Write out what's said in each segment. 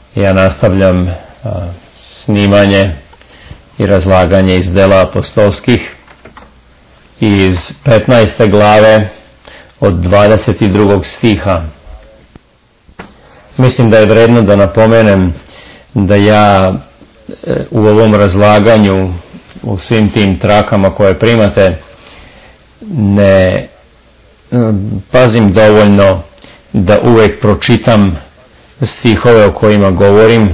Ja nastavljam snimanje i razlaganje iz dela apostolskih iz 15. glave od 22. stiha. Mislim da je vredno da napomenem da ja u ovom razlaganju, u svim tim trakama koje primate, ne pazim dovoljno da uvijek pročitam stihove o kojima govorim,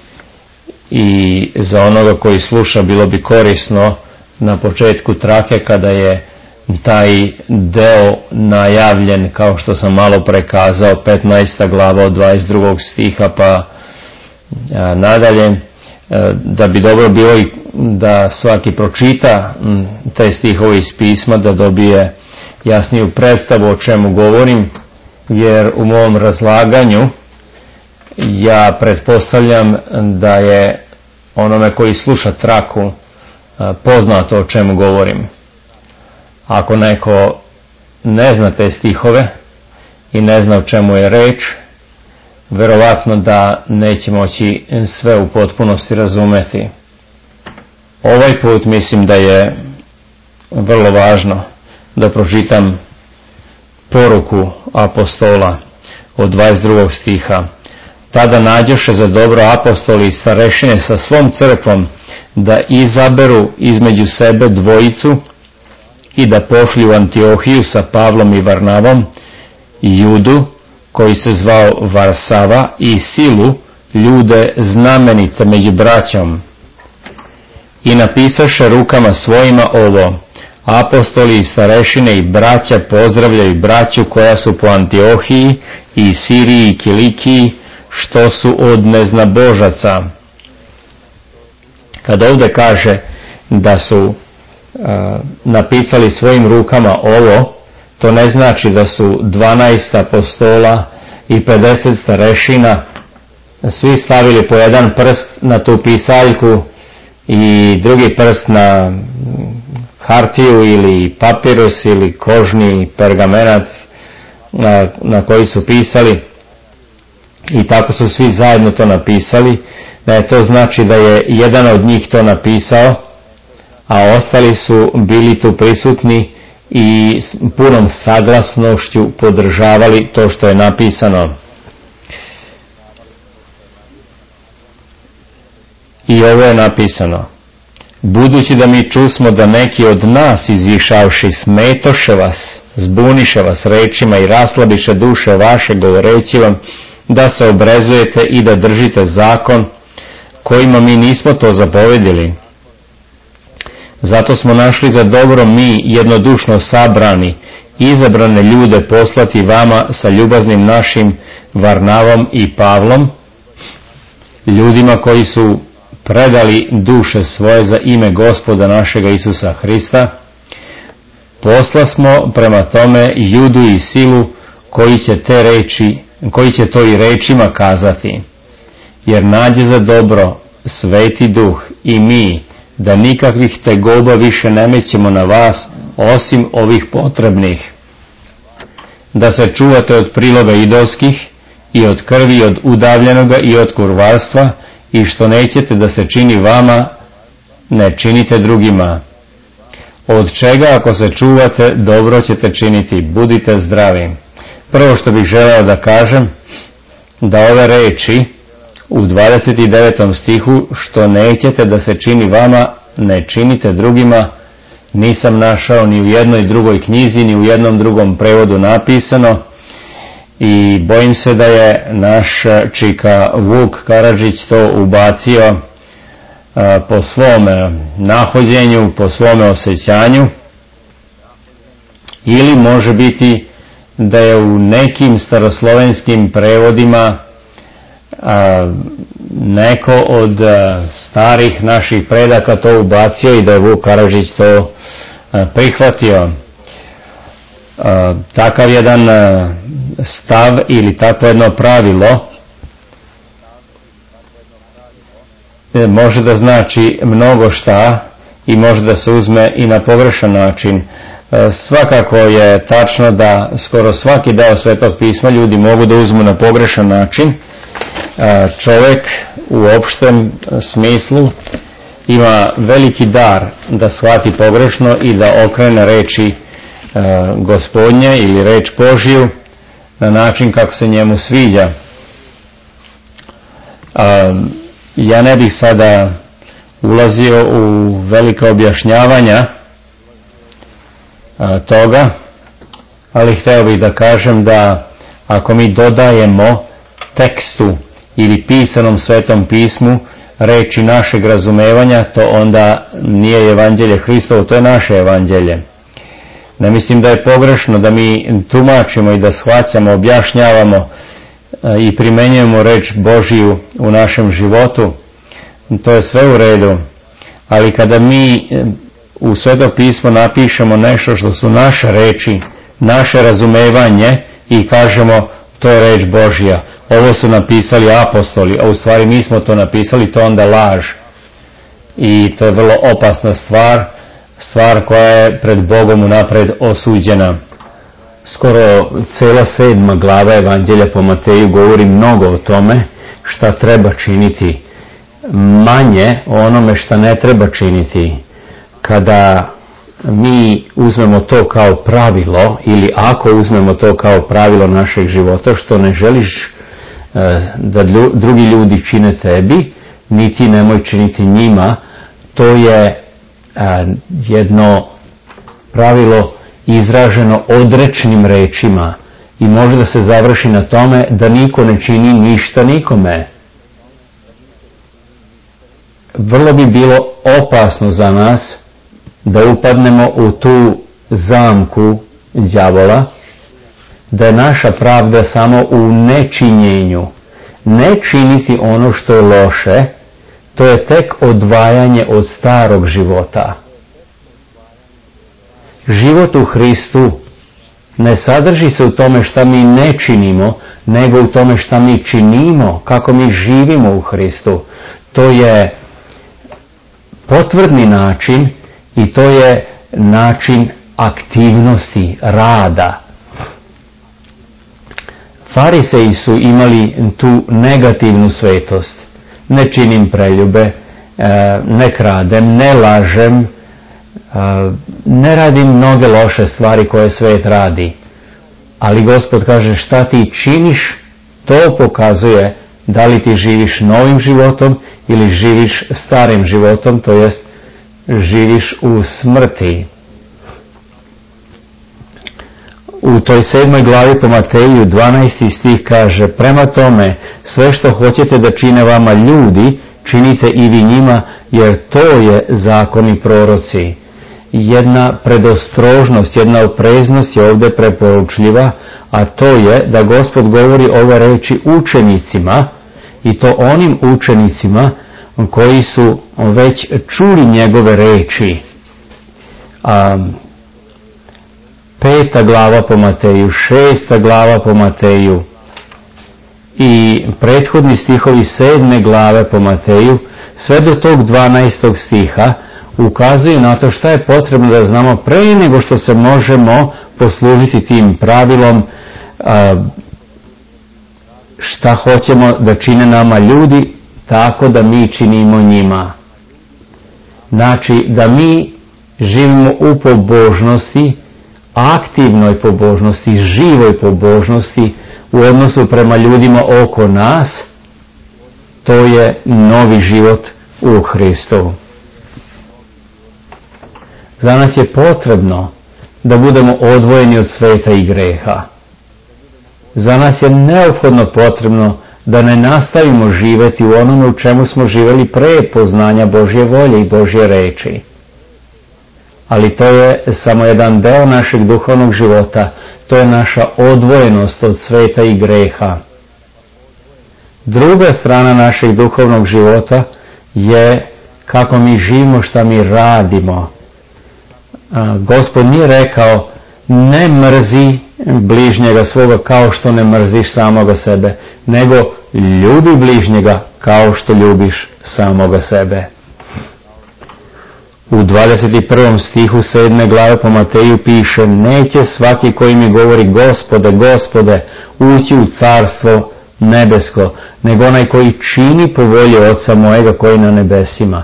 i za onoga koji sluša bilo bi korisno na početku trake, kada je taj deo najavljen, kao što sam malo prekazao, 15. glava od 22. stiha pa nadalje, da bi dobro bilo i da svaki pročita te stihove iz pisma, da dobije jasniju predstavu o čemu govorim, jer u mom razlaganju ja pretpostavljam da je onome koji sluša traku poznato o čemu govorim. Ako neko ne zna te stihove i ne zna o čemu je reč, verovatno da neće moći sve u potpunosti razumeti. Ovaj put mislim da je vrlo važno da pročitam poruku apostola od 22. stiha. Tada nađoše za dobro apostoli i starešine sa svom crkvom da izaberu između sebe dvojicu i da pošlju u Antiohiju sa Pavlom i Varnavom i Judu, koji se zvao Varsava, i Silu, ljude znamenite među braćom. I napisaše rukama svojima ovo: apostoli i starešine i braća pozdravljaju braću koja su po Antiohiji i Siriji i Kilikiji, što su od neznabožaca. Kad ovdje kaže da su napisali svojim rukama ovo, to ne znači da su 12 apostola i 50 starešina svi stavili po jedan prst na tu pisaljku i drugi prst na hartiju ili papirus ili kožni pergamenat na koji su pisali, i tako su svi zajedno to napisali. To znači da je jedan od njih to napisao, a ostali su bili tu prisutni i s punom saglasnošću podržavali to što je napisano. I ovo je napisano: budući da mi čusmo da neki od nas izišavši smetoše vas, zbuniše vas rečima i raslabiše duše vaše govoreći vam da se obrezujete i da držite zakon, kojima mi nismo to zapovedili. Zato smo našli za dobro mi jednodušno sabrani, izabrane ljude poslati vama sa ljubaznim našim Varnavom i Pavlom, ljudima koji su predali duše svoje za ime Gospoda našega Isusa Hrista. Posla smo prema tome Judu i Silu, koji će to i rečima kazati, jer nađe za dobro Sveti Duh i mi da nikakvih tegoba više ne mećemo na vas, osim ovih potrebnih: da se čuvate od prilova idolskih i od krvi, od udavljenoga i od kurvarstva, i što nećete da se čini vama, ne činite drugima. Od čega ako se čuvate, dobro ćete činiti. Budite zdravi. Prvo što bih želeo da kažem, da ove reči u 29. stihu, što nećete da se čini vama, ne činite drugima, nisam našao ni u jednoj drugoj knjizi, ni u jednom drugom prevodu napisano, i bojim se da je naš čika Vuk Karadžić to ubacio po svome nahođenju, po svome osjećanju, ili može biti da je u nekim staroslovenskim prevodima neko od starih naših predaka to ubacio i da je Vuk Karadžić to prihvatio. Takav jedan stav ili takvo jedno pravilo može da znači mnogo šta i može da se uzme i na pogrešan način. Svakako je tačno da skoro svaki deo Svetog pisma ljudi mogu da uzmu na pogrešan način, čovjek u opštem smislu ima veliki dar da shvati pogrešno i da okrene reči Gospodnje ili reč Božju na način kako se njemu sviđa. Ja ne bih sada ulazio u velika objašnjavanja toga, ali htio bih da kažem da ako mi dodajemo tekstu ili pisanom Svetom pismu reči našeg razumevanja, to onda nije evanđelje Hristovo, to je naše evanđelje. Ne mislim da je pogrešno da mi tumačimo i da shvaćamo, objašnjavamo i primenjujemo reč Božiju u našem životu. To je sve u redu. Ali kada mi u Sveto pismo napišemo nešto što su naše reči, naše razumevanje i kažemo to je reč Božja, ovo su napisali apostoli, a u stvari mi smo to napisali, to onda laž. I to je vrlo opasna stvar koja je pred Bogom unapred osuđena. Skoro cela 7. glava Evanđelja po Mateju govori mnogo o tome šta treba činiti, manje o onome šta ne treba činiti. Kada mi uzmemo to kao pravilo, ili ako uzmemo to kao pravilo našeg života, što ne želiš da drugi ljudi čine tebi, ni ti nemoj činiti njima, to je jedno pravilo izraženo odrečnim rečima i može da se završi na tome da niko ne čini ništa nikome. Vrlo bi bilo opasno za nas da upadnemo u tu zamku đavola, da je naša pravda samo u nečinjenju. Ne činiti ono što je loše, to je tek odvajanje od starog života. Život u Hristu ne sadrži se u tome šta mi ne činimo, nego u tome šta mi činimo, kako mi živimo u Hristu. To je potvrdni način i to je način aktivnosti, rada. Fariseji su imali tu negativnu svetost. Ne činim preljube, ne kradem, ne lažem, ne radim mnoge loše stvari koje svet radi. Ali Gospod kaže šta ti činiš, to pokazuje da li ti živiš novim životom ili živiš starim životom, to jest živiš u smrti. U toj 7. glavi po Mateju 12. stih kaže: prema tome, sve što hoćete da čine vama ljudi, činite i vi njima, jer to je zakon i proroci. Jedna predostrožnost, jedna opreznost je ovdje preporučljiva, a to je da Gospod govori ove reči učenicima, i to onim učenicima koji su već čuli njegove reči. 5. glava po Mateju, 6. glava po Mateju i prethodni stihovi 7. glave po Mateju, sve do tog 12. stiha, ukazuju na to šta je potrebno da znamo pre nego što se možemo poslužiti tim pravilom šta hoćemo da čine nama ljudi, tako da mi činimo njima. Znači da mi živimo u pobožnosti, aktivnoj pobožnosti, živoj pobožnosti u odnosu prema ljudima oko nas. To je novi život u Hristu. Za nas je potrebno da budemo odvojeni od sveta i greha. Za nas je neophodno potrebno da ne nastavimo živjeti u onome u čemu smo živjeli pre poznanja Božje volje i Božje reči. Ali to je samo jedan deo našeg duhovnog života, to je naša odvojenost od sveta i greha. Druga strana našeg duhovnog života je kako mi živimo, šta mi radimo. Gospod nije rekao ne mrzi bližnjega svoga kao što ne mrziš samoga sebe, nego ljubi bližnjega kao što ljubiš samoga sebe. U 21. stihu 7. glave po Mateju piše: neće svaki koji mi govori Gospode, Gospode, ući u carstvo nebesko, nego onaj koji čini po volji Oca mojega koji je na nebesima.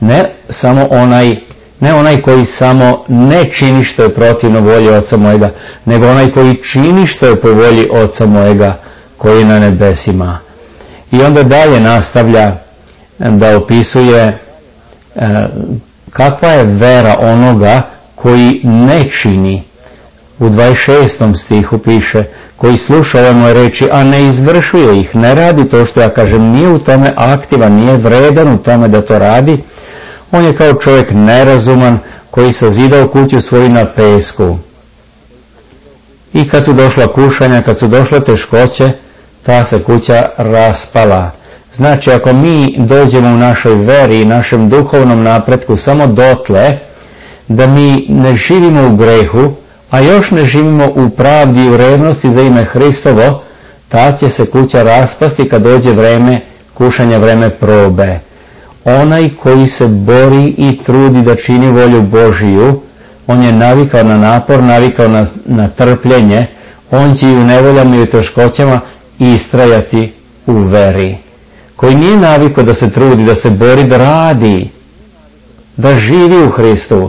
Ne onaj koji samo ne čini što je protivno volji Oca mojega, nego onaj koji čini što je po volji Oca mojega koji je na nebesima. I onda dalje nastavlja da opisuje kakva je vera onoga koji ne čini. U 26. stihu piše, koji sluša ove moje reči, a ne izvršuje ih, ne radi to što ja kažem, nije u tome aktivan, nije vredan u tome da to radi. On je kao čovjek nerazuman koji sazidao kuću svoju na pesku. I kad su došla kušanja, kad su došle teškoće, ta se kuća raspala. Znači, ako mi dođemo u našoj veri i našem duhovnom napretku samo dotle, da mi ne živimo u grehu, a još ne živimo u pravdi i u revnosti za ime Hristovo, ta će se kuća raspasti kad dođe vreme kušanja, vreme probe. Onaj koji se bori i trudi da čini volju Božiju, on je navikao na napor, navikao na trpljenje, on će i u nevoljama i u teškoćama istrajati u veri. Koji nije navikao da se trudi, da se bori, da radi, da živi u Hristu,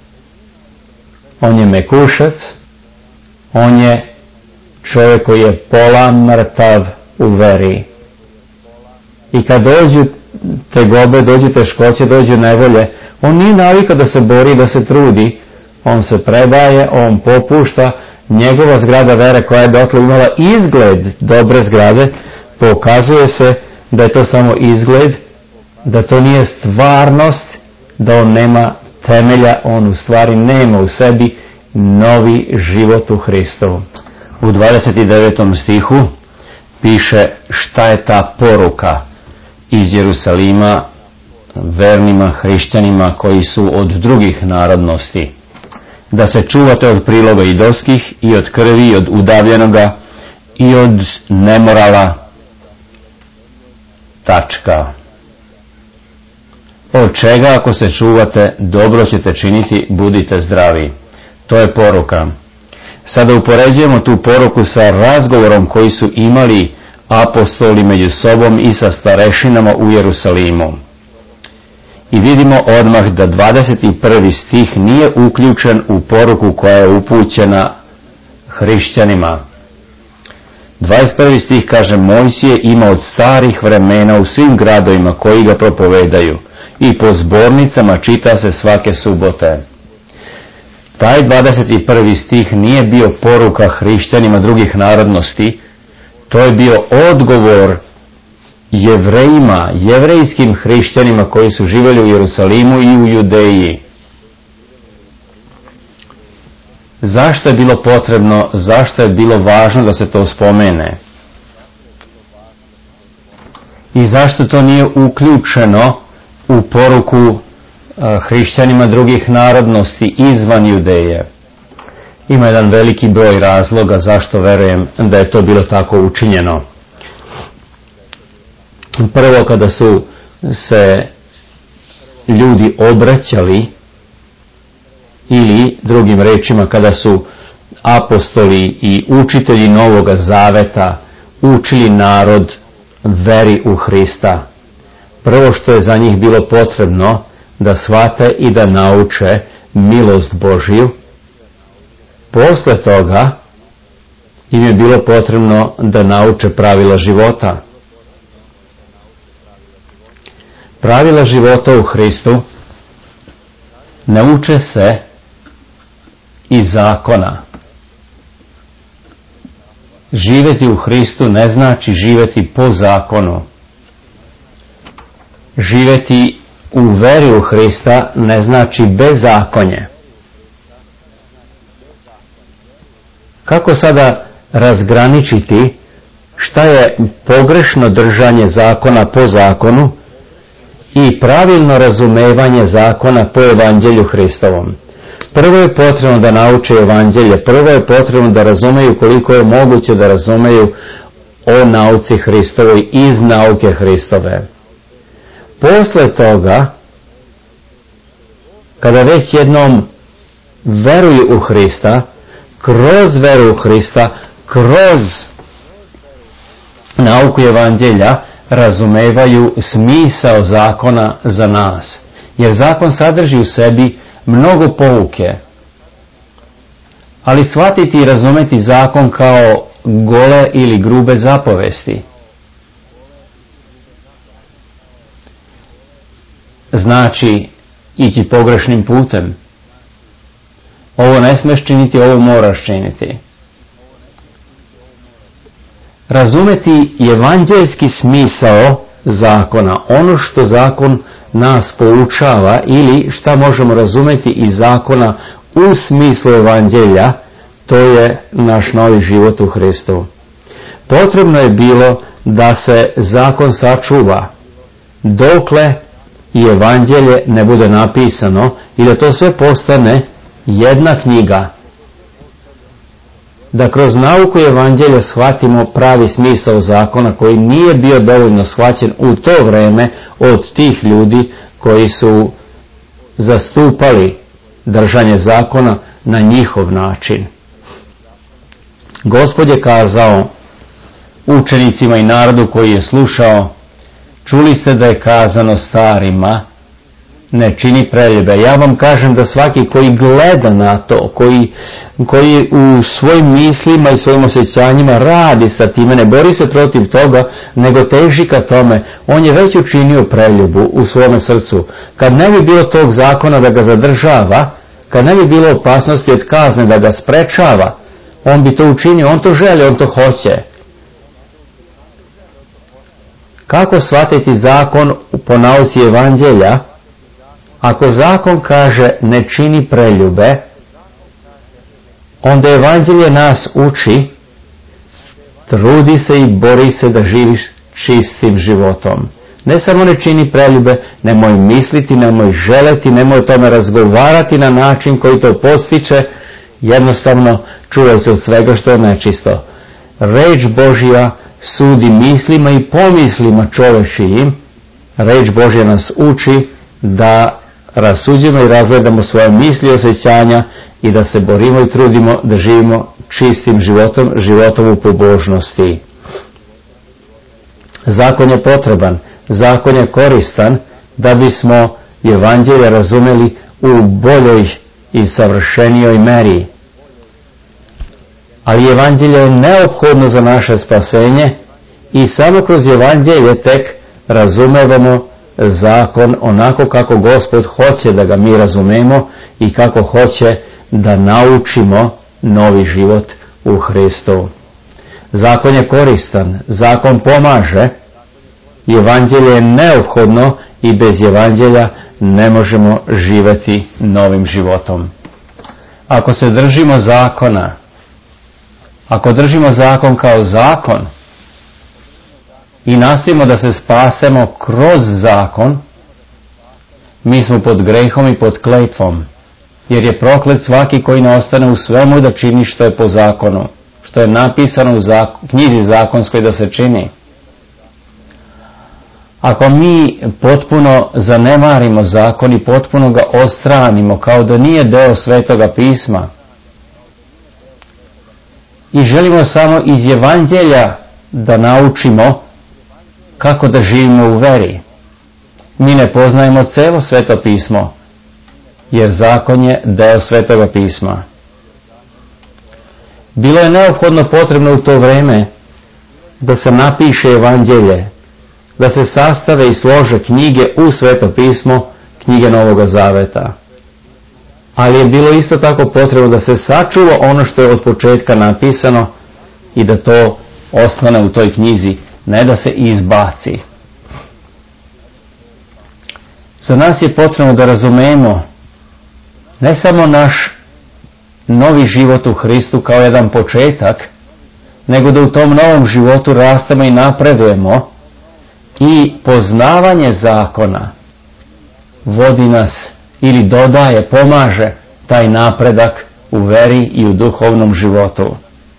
on je mekušac, on je čovjek koji je pola mrtav u veri. I kad dođu tegobe, dođu teškoće, dođu nevolje, on nije navikao da se bori, da se trudi, on se predaje, on popušta. Njegova zgrada vere koja je dotle imala izgled dobre zgrade, pokazuje se da je to samo izgled, da to nije stvarnost, da on nema temelja, on u stvari nema u sebi novi život u Hristovu. U 29. stihu piše šta je ta poruka iz Jerusalima vernima hrišćanima koji su od drugih narodnosti. Da se čuvate od prilova idolskih i od krvi i od udavljenoga i od nemorala. Tačka. Od čega ako se čuvate, dobro ćete činiti, budite zdravi. To je poruka. Sada upoređujemo tu poruku sa razgovorom koji su imali apostoli među sobom i sa starešinama u Jerusalimu. I vidimo odmah da 21. stih nije uključen u poruku koja je upućena hrišćanima. 21. stih kaže, Mojsije ima od starih vremena u svim gradovima koji ga propovedaju i po zbornicama čita se svake subote. Taj 21. stih nije bio poruka hrišćanima drugih narodnosti, to je bio odgovor Jevrejima, jevrejskim hrišćanima koji su živjeli u Jerusalimu i u Judeji. Zašto je bilo potrebno, zašto je bilo važno da se to spomene? I zašto to nije uključeno u poruku hrišćanima drugih narodnosti izvan Judeje? Ima jedan veliki broj razloga zašto verujem da je to bilo tako učinjeno. Prvo, kada su se ljudi obraćali, ili drugim rečima kada su apostoli i učitelji Novoga Zaveta učili narod veri u Hrista, prvo što je za njih bilo potrebno da shvate i da nauče milost Božju. Posle toga im je bilo potrebno da nauče pravila života. Pravila života u Hristu ne uče se iz zakona. Živjeti u Hristu ne znači živjeti po zakonu. Živjeti u veri u Hrista ne znači bezakonje. Kako sada razgraničiti šta je pogrešno držanje zakona po zakonu i pravilno razumevanje zakona po evanđelju Hristovom? Prvo je potrebno da nauče evanđelje, prvo je potrebno da razumeju koliko je moguće da razumeju o nauci Hristovoj iz nauke Hristove. Posle toga, kada već jednom veruju u Hrista, kroz veru u Hrista, kroz nauku evanđelja razumevaju smisao zakona za nas. Jer zakon sadrži u sebi mnogo pouke. Ali shvatiti i razumeti zakon kao gole ili grube zapovesti znači ići pogrešnim putem. Ovo ne smeš činiti, ovo moraš činiti. Razumeti evanđeljski smisao zakona, ono što zakon nas poučava ili šta možemo razumeti iz zakona u smislu evanđelja, to je naš novi život u Hristu. Potrebno je bilo da se zakon sačuva dokle i evanđelje ne bude napisano i da to sve postane jedna knjiga. Da kroz nauku evanđelja shvatimo pravi smisao zakona koji nije bio dovoljno shvaćen u to vreme od tih ljudi koji su zastupali držanje zakona na njihov način. Gospod je kazao učenicima i narodu koji je slušao: čuli ste da je kazano starima, ne čini preljube. Ja vam kažem da svaki koji gleda na to, koji u svojim mislima i svojim osjećanjima radi sa time, ne bori se protiv toga, nego teži ka tome, on je već učinio preljubu u svome srcu. Kad ne bi bilo tog zakona da ga zadržava, kad ne bi bilo opasnosti od kazne da ga sprečava, on bi to učinio, on to želi, on to hoće. Kako shvatiti zakon po nauci evanđelja? Ako zakon kaže ne čini preljube, onda evanđelje nas uči trudi se i bori se da živiš čistim životom. Ne samo ne čini preljube, nemoj misliti, nemoj želeti, nemoj o tome razgovarati na način koji to postiče, jednostavno čuvaj se od svega što je nečisto. Reč Božja sudi mislima i pomislima čovječijim. Reč Božja nas uči da rasuđujemo i razgledamo svoje misli i osjećanja i da se borimo i trudimo da živimo čistim životom, životom u pobožnosti. Zakon je potreban, zakon je koristan da bismo evanđelje razumeli u boljoj i savršenijoj meri. Ali evanđelje je neophodno za naše spasenje i samo kroz evanđelje tek razumevamo zakon onako kako Gospod hoće da ga mi razumemo i kako hoće da naučimo novi život u Hristu. Zakon je koristan, zakon pomaže, evanđelje je neophodno i bez evanđelja ne možemo živjeti novim životom. Ako se držimo zakona, ako držimo zakon kao zakon i nastojimo da se spasemo kroz zakon, mi smo pod grehom i pod kletvom, jer je proklet svaki koji ne ostane u svemu da čini što je po zakonu, što je napisano u knjizi zakonskoj da se čini. Ako mi potpuno zanemarimo zakon i potpuno ga odstranimo kao da nije deo Svetoga pisma i želimo samo iz evanđelja da naučimo kako da živimo u veri, mi ne poznajemo celo Sveto pismo, jer zakon je deo Svetoga pisma. Bilo je neophodno potrebno u to vreme da se napiše evanđelje, da se sastave i slože knjige u Sveto pismo, knjige Novoga Zaveta. Ali je bilo isto tako potrebno da se sačuva ono što je od početka napisano i da to ostane u toj knjizi, ne da se izbaci. Za nas je potrebno da razumemo ne samo naš novi život u Hristu kao jedan početak, nego da u tom novom životu rastemo i napredujemo i poznavanje zakona vodi nas ili dodaje, pomaže taj napredak u veri i u duhovnom životu.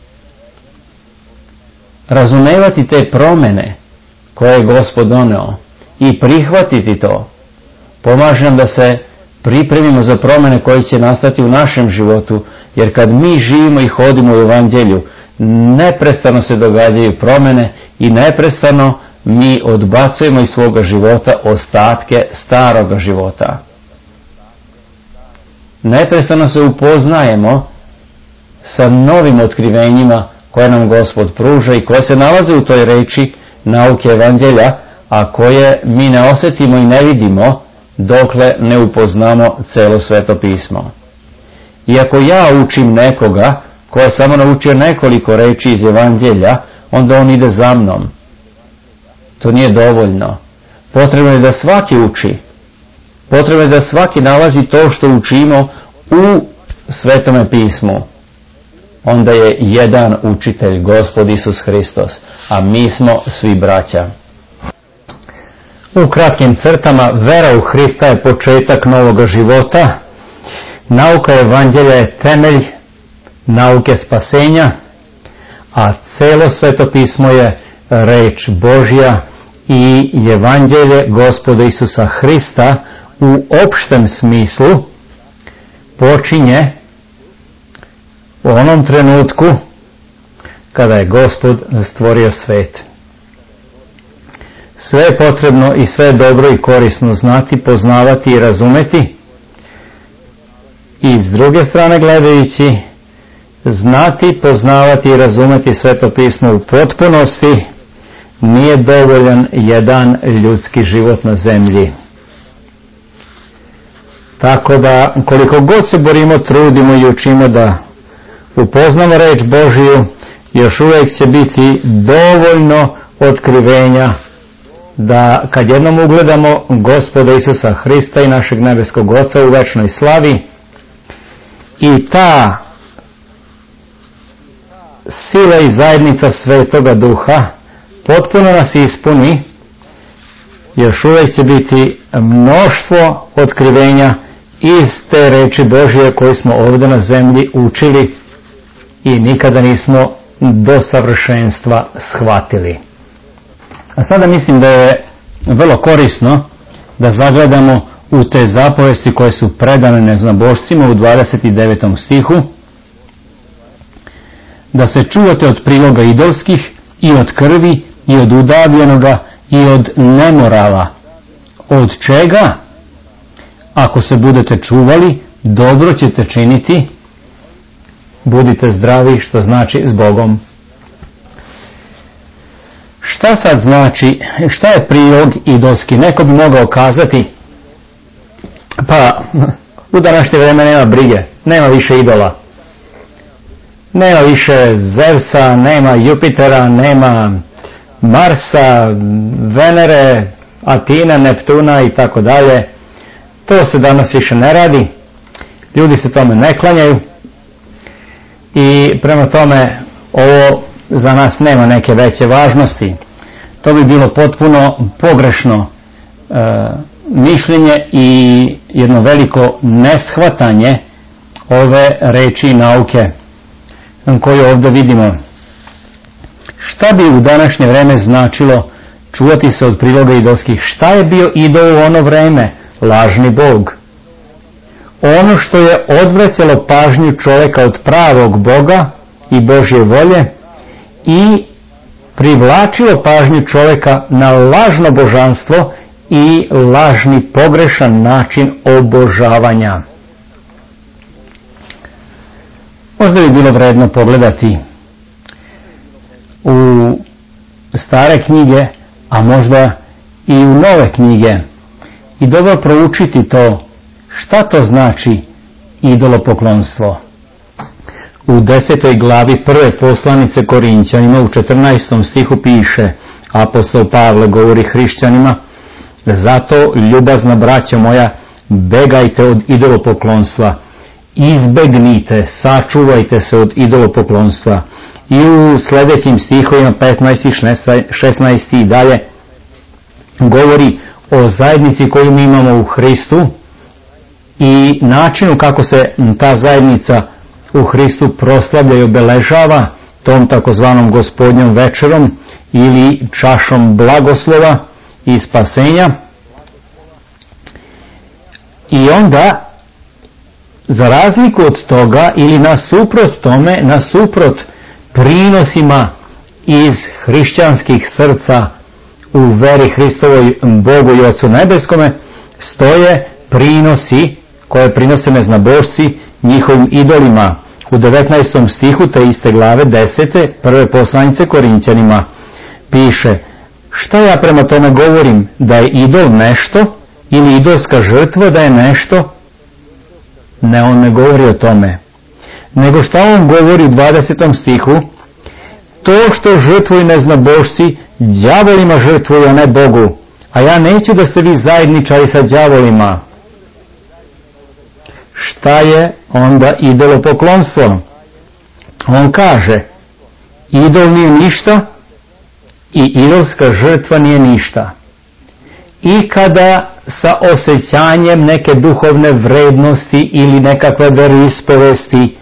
Razumevati te promjene koje je Gospod doneo i prihvatiti to pomaže nam da se pripremimo za promjene koje će nastati u našem životu, jer kad mi živimo i hodimo u evanđelju, neprestano se događaju promjene i neprestano mi odbacujemo iz svoga života ostatke staroga života. Neprestano se upoznajemo sa novim otkrivenjima koje nam Gospod pruža i koje se nalaze u toj reči nauke evanđelja, a koje mi ne osjetimo i ne vidimo dokle ne upoznamo celo Sveto pismo. I ako ja učim nekoga ko je samo naučio nekoliko reči iz evanđelja, onda on ide za mnom. To nije dovoljno. Potrebno je da svaki uči. Potrebno je da svaki nalazi to što učimo u Svetome pismu. Onda je jedan učitelj, Gospod Isus Hristos, a mi smo svi braća. U kratkim crtama, vera u Hrista je početak novoga života. Nauka evanđelja je temelj nauke spasenja, a celo Sveto pismo je reč Božja i evanđelje Gospoda Isusa Hrista u opštem smislu počinje u onom trenutku kada je Gospod stvorio svet. Sve je potrebno i sve je dobro i korisno znati, poznavati i razumeti. I s druge strane gledajući, znati, poznavati i razumeti Sveto pismo u potpunosti nije dovoljan jedan ljudski život na zemlji. Tako da, koliko god se borimo, trudimo i učimo da upoznamo reč Božiju, još uvijek će biti dovoljno otkrivenja da kad jednom ugledamo Gospoda Isusa Hrista i našeg nebeskog Oca u večnoj slavi, i ta sila i zajednica Svetoga Duha potpuno nas ispuni, još uvijek će biti mnoštvo otkrivenja iz te reči Božje koju smo ovdje na zemlji učili i nikada nismo do savršenstva shvatili. A sada mislim da je vrlo korisno da zagledamo u te zapovesti koje su predane neznabošcima u 29. stihu, da se čuvate od priloga idolskih i od krvi i od udavljenoga i od nemorala. Od čega? Ako se budete čuvali, dobro ćete činiti, budite zdravi, što znači s Bogom. Šta sad znači, šta je prilog idolski? Neko bi mogao kazati, pa u današnje vrijeme nema brige, nema više idola. Nema više Zevsa, nema Jupitera, nema Marsa, Venere, Atina, Neptuna i tako dalje. To se danas više ne radi. Ljudi se tome ne klanjaju. I prema tome ovo za nas nema neke veće važnosti. To bi bilo potpuno pogrešno mišljenje i jedno veliko neshvatanje ove reči i nauke koju ovdje vidimo. Šta bi u današnje vreme značilo čuvati se od priloga idolskih? Šta je bio idol u ono vreme? Lažni Bog. Ono što je odvraćalo pažnju čovjeka od pravog Boga i Božje volje i privlačilo pažnju čovjeka na lažno božanstvo i lažni pogrešan način obožavanja. Možda bi bilo vredno pogledati u stare knjige, a možda i u nove knjige i dobro proučiti to, šta to znači idolopoklonstvo. U 10. glavi prve poslanice Korinćanima u 14. stihu piše, apostol Pavle govori hrišćanima, zato ljubazna braćo moja, begajte od idolopoklonstva, izbegnite, sačuvajte se od idolopoklonstva. I u sljedećim stihovima 15. i 16. i dalje govori o zajednici koju mi imamo u Hristu i načinu kako se ta zajednica u Hristu proslavlja i obeležava tom takozvanom gospodnjom večerom ili čašom blagoslova i spasenja. I onda, za razliku od toga ili nasuprot tome, nasuprot prinosima iz hrišćanskih srca u veri Hristovoj Bogu i Otcu Nebeskome stoje prinosi koje prinose neznabošci njihovim idolima. U 19. stihu te iste glave 10. prve poslanice Korinćanima piše: šta ja prema tome govorim, da je idol nešto ili idolska žrtva da je nešto? Ne, on ne govori o tome. Nego šta on govori u 20. stihu? To što žrtvuju neznabošci, đavolima žrtvuju, a ne Bogu. A ja neću da ste vi zajedničari sa đavolima. Šta je onda idolopoklonstvo? On kaže, idol nije ništa i idolska žrtva nije ništa. I kada sa osjećanjem neke duhovne vrednosti ili nekakve veroispovesti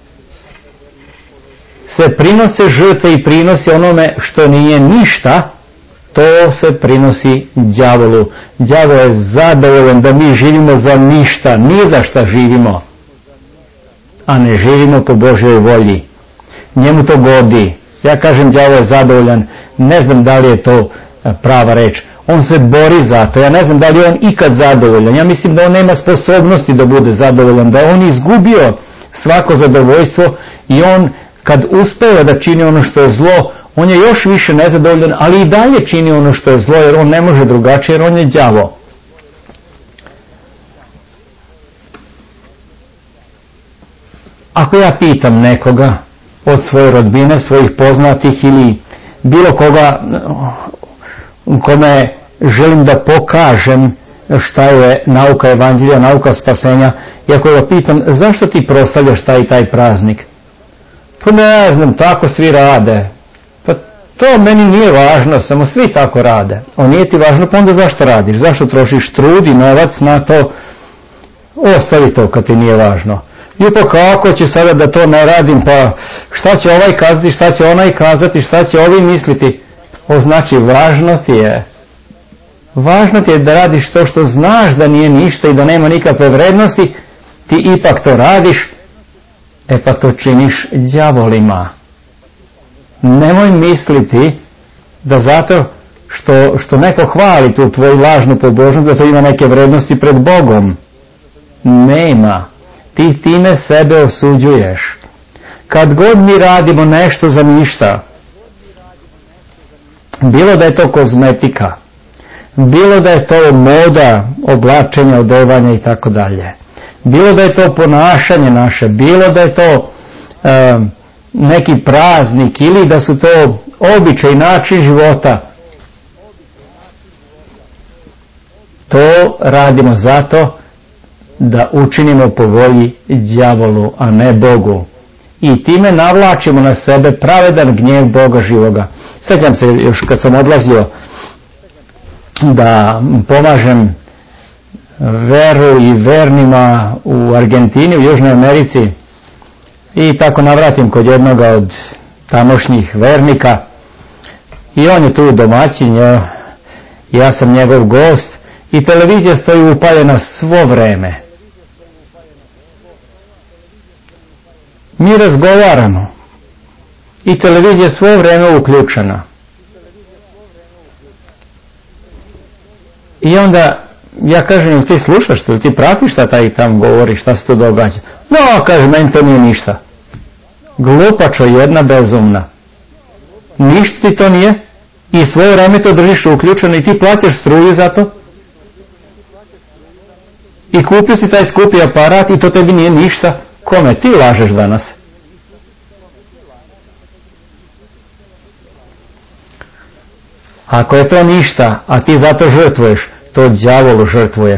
se prinose žrtve i prinosi onome što nije ništa, to se prinosi đavolu. Đavo je zadovoljan da mi živimo za ništa, ni za šta živimo, a ne živimo po Božjoj volji. Njemu to godi. Ja kažem đavo je zadovoljan, ne znam da li je to prava reč. On se bori za to. Ja ne znam da li je on ikad zadovoljan. Ja mislim da on nema sposobnosti da bude zadovoljan, da je on izgubio svako zadovoljstvo i on kad uspeva da čini ono što je zlo, on je još više nezadovoljan, ali i dalje čini ono što je zlo, jer on ne može drugačije, jer on je đavo. Ako ja pitam nekoga od svoje rodbine, svojih poznatih ili bilo koga kome želim da pokažem šta je nauka evanđelja, nauka spasenja, i ako ga pitam zašto ti proslavljaš taj i taj praznik, pa ne znam, tako svi rade. Pa to meni nije važno, samo svi tako rade. On nije ti važno, pa onda zašto radiš? Zašto trošiš trud i novac na to? Ostavi to kad ti nije važno. I pa kako će sada da to ne radim, pa šta će ovaj kazati, šta će onaj kazati, šta će ovi misliti? O, znači važno ti je da radiš to što znaš da nije ništa i da nema nikakve vrednosti, ti ipak to radiš, pa to činiš đavolima. Nemoj misliti da zato što neko hvali tu tvoju lažnu pobožnost, da to ima neke vrednosti pred Bogom. Nema. Ti time sebe osuđuješ. Kad god mi radimo nešto za ništa, bilo da je to kozmetika, bilo da je to moda, oblačenja, odevanja i tako dalje, bilo da je to ponašanje naše, bilo da je to neki praznik ili da su to običaj, način života, to radimo zato da učinimo po volji đavolu, a ne Bogu. I time navlačimo na sebe pravedan gnjev Boga živoga. Sjećam se još kad sam odlazio da pomažem veru i vernima u Argentini, u Južnoj Americi, i tako navratim kod jednoga od tamošnjih vernika i on je tu domaćin, ja sam njegov gost i televizija stoji upaljena svo vreme. Mi razgovaramo i televizija svo vreme uključena. I onda ja kažem, jel ti slušaš, jel ti pratiš šta taj tam govori, šta se tu događa? No, kaže, meni to nije ništa. Glupačo jedna bezumna. Ništa ti to nije i svoje vreme to držiš uključeno i ti plaćaš struju za to. I kupio si taj skupi aparat i to tebi nije ništa. Kome ti lažeš danas? Ako je to ništa, a ti zato žrtvuješ, to đavolu žrtvuješ.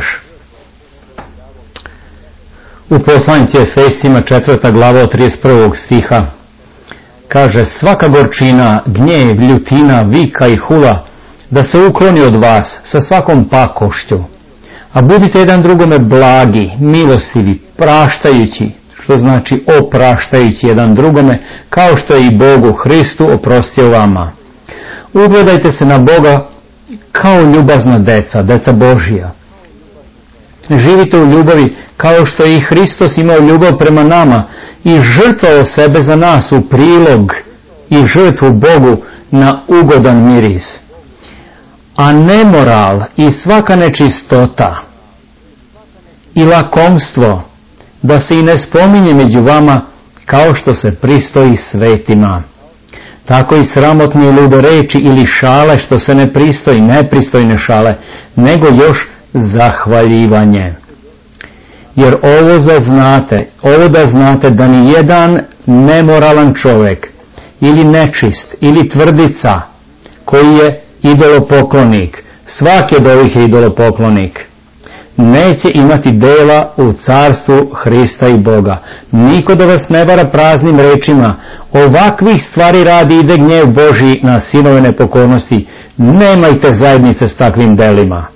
U poslanici Efescima 4. glava od 31. stiha kaže: svaka gorčina, gnjev, ljutina, vika i hula da se ukloni od vas sa svakom pakošću, a budite jedan drugome blagi, milostivi, praštajući, što znači opraštajući jedan drugome, kao što je i Bogu Hristu oprostio vama. Ugledajte se na Boga kao ljubazna deca Božija. Živite u ljubavi kao što je i Hristos imao ljubav prema nama i žrtvovao sebe za nas u prilog i žrtvu Bogu na ugodan miris. A nemoral i svaka nečistota i lakomstvo da se i ne spominje među vama, kao što se pristoji svetima. Tako i sramotne i ludoreči ili šale što se ne pristoji, nepristojne šale, nego još zahvaljivanje. Jer ovo da znate da ni jedan nemoralan čovjek ili nečist ili tvrdica koji je idolopoklonik, svaki od ovih je idolopoklonik, neće imati dela u carstvu Hrista i Boga. Niko da vas ne vara praznim rečima. Ovakvih stvari radi ide gnjev Božji na sinove nepokornosti. Nemajte zajednice s takvim delima.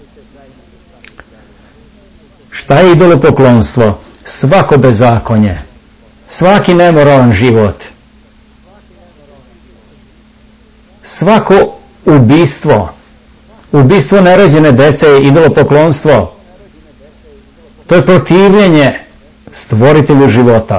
Šta je idolopoklonstvo? Svako bezakonje, svaki nemoralan život, svako ubistvo nerođene dece je idolopoklonstvo. To je protivljenje stvoritelju života.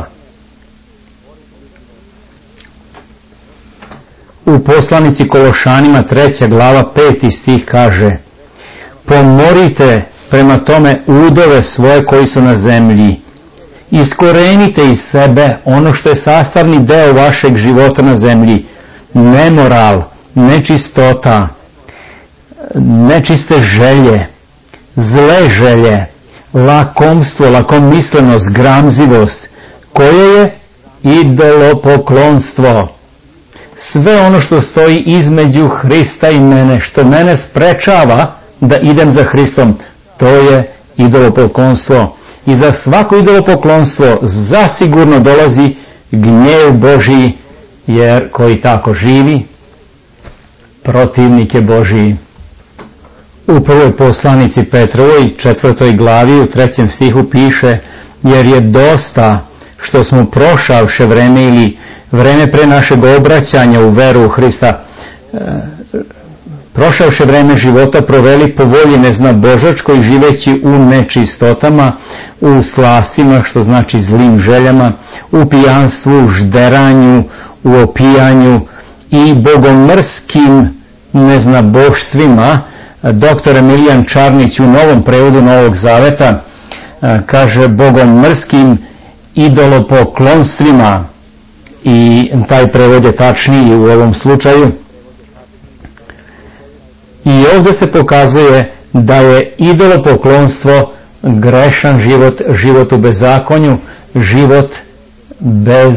U poslanici Kološanima 3. glava 5. stih kaže: pomorite prema tome udove svoje koji su na zemlji. Iskorenite iz sebe ono što je sastavni deo vašeg života na zemlji. Nemoral, nečistota, nečiste želje, zle želje, lakomstvo, lakomislenost, gramzivost, koje je idolopoklonstvo. Sve ono što stoji između Hrista i mene, što mene sprečava da idem za Hristom, to je idolopoklonstvo. I za svako idolopoklonstvo zasigurno dolazi gnjev Božji, jer koji tako živi, protivnik je Božji. U prvoj poslanici Petrovoj 4. glavi u 3. stihu piše: jer je dosta što smo prošavše vreme ili vreme pre našeg obraćanja u veru u Hrista, prošavše vreme života proveli po volji neznabožačkoj, živeći u nečistotama, u slastima, što znači zlim željama, u pijanstvu, u žderanju, u opijanju i bogomrskim neznaboštvima. Doktor Emilijan Čarnić u novom prevodu Novog Zaveta kaže bogomrskim idolopoklonstvima, i taj prevod je tačniji u ovom slučaju. I ovdje se pokazuje da je idolopoklonstvo grešan život, život u bezakonju, život bez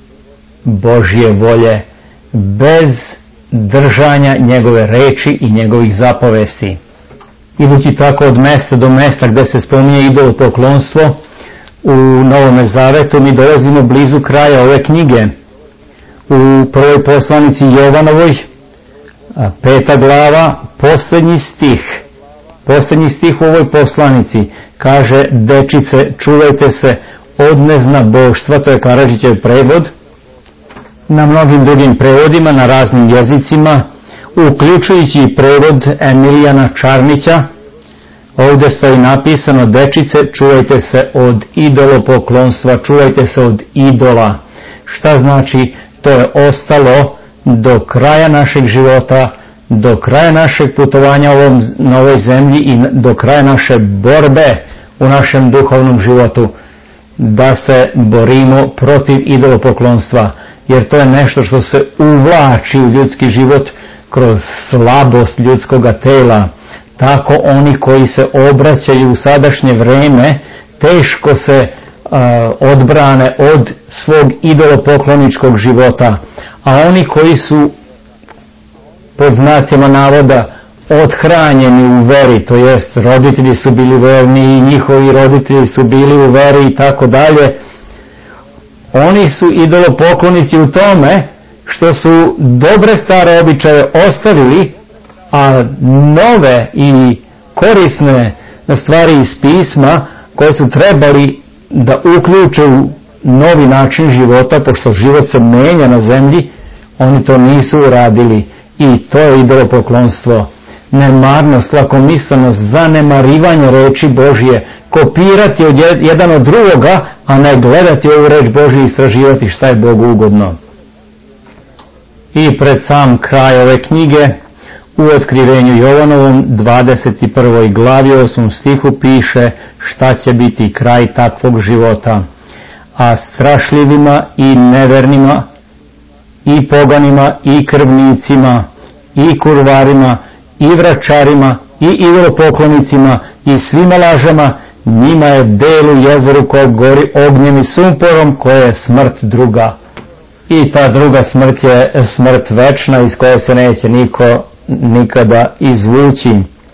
Božje volje, bez držanja njegove reči i njegovih zapovesti. Idući tako od mesta do mesta gdje se spominje idolopoklonstvo u Novome Zavetu, mi dolazimo blizu kraja ove knjige. U prvoj poslanici Jovanovoj, 5. glava, posljednji stih u ovoj poslanici kaže: dečice, čuvajte se od neznaboštva. To je Karadžićev prevod. Na mnogim drugim prevodima, na raznim jezicima, uključujući i prevod Emilijana Čarnića, ovdje stoji napisano: dečice, čuvajte se od idolopoklonstva, čuvajte se od idola. Šta znači? To je ostalo do kraja našeg života, do kraja našeg putovanja na ovoj zemlji i do kraja naše borbe u našem duhovnom životu, da se borimo protiv idolopoklonstva, jer to je nešto što se uvlači u ljudski život kroz slabost ljudskoga tela. Tako oni koji se obraćaju u sadašnje vreme teško se odbrane od svog idolopokloničkog života, a oni koji su pod znacima navoda othranjeni u veri, to jest roditelji su bili verni i njihovi roditelji su bili u veri i tako dalje, oni su idolopoklonici u tome što su dobre stare običaje ostavili, a nove i korisne stvari iz pisma koje su trebali da uključe u novi način života, pošto život se menja na zemlji, oni to nisu uradili. I to je idolopoklonstvo. Nemarnost, lakomislenost, zanemarivanje reči Božje, kopirati jedan od drugoga, a ne gledati ovu reč Božju i istraživati šta je Bogu ugodno. I pred sam kraj ove knjige, u Otkrivenju Jovanovom 21. glavi 8. stihu piše šta će biti kraj takvog života. A strašljivima i nevernima i poganima i krvnicima i kurvarima i vračarima i idolopoklonicima i svima lažama, njima je del u jezeru koje gori ognjem i sumporom, koje je smrt druga. I ta druga smrt je smrt večna iz koje se neće niko nikada izvući.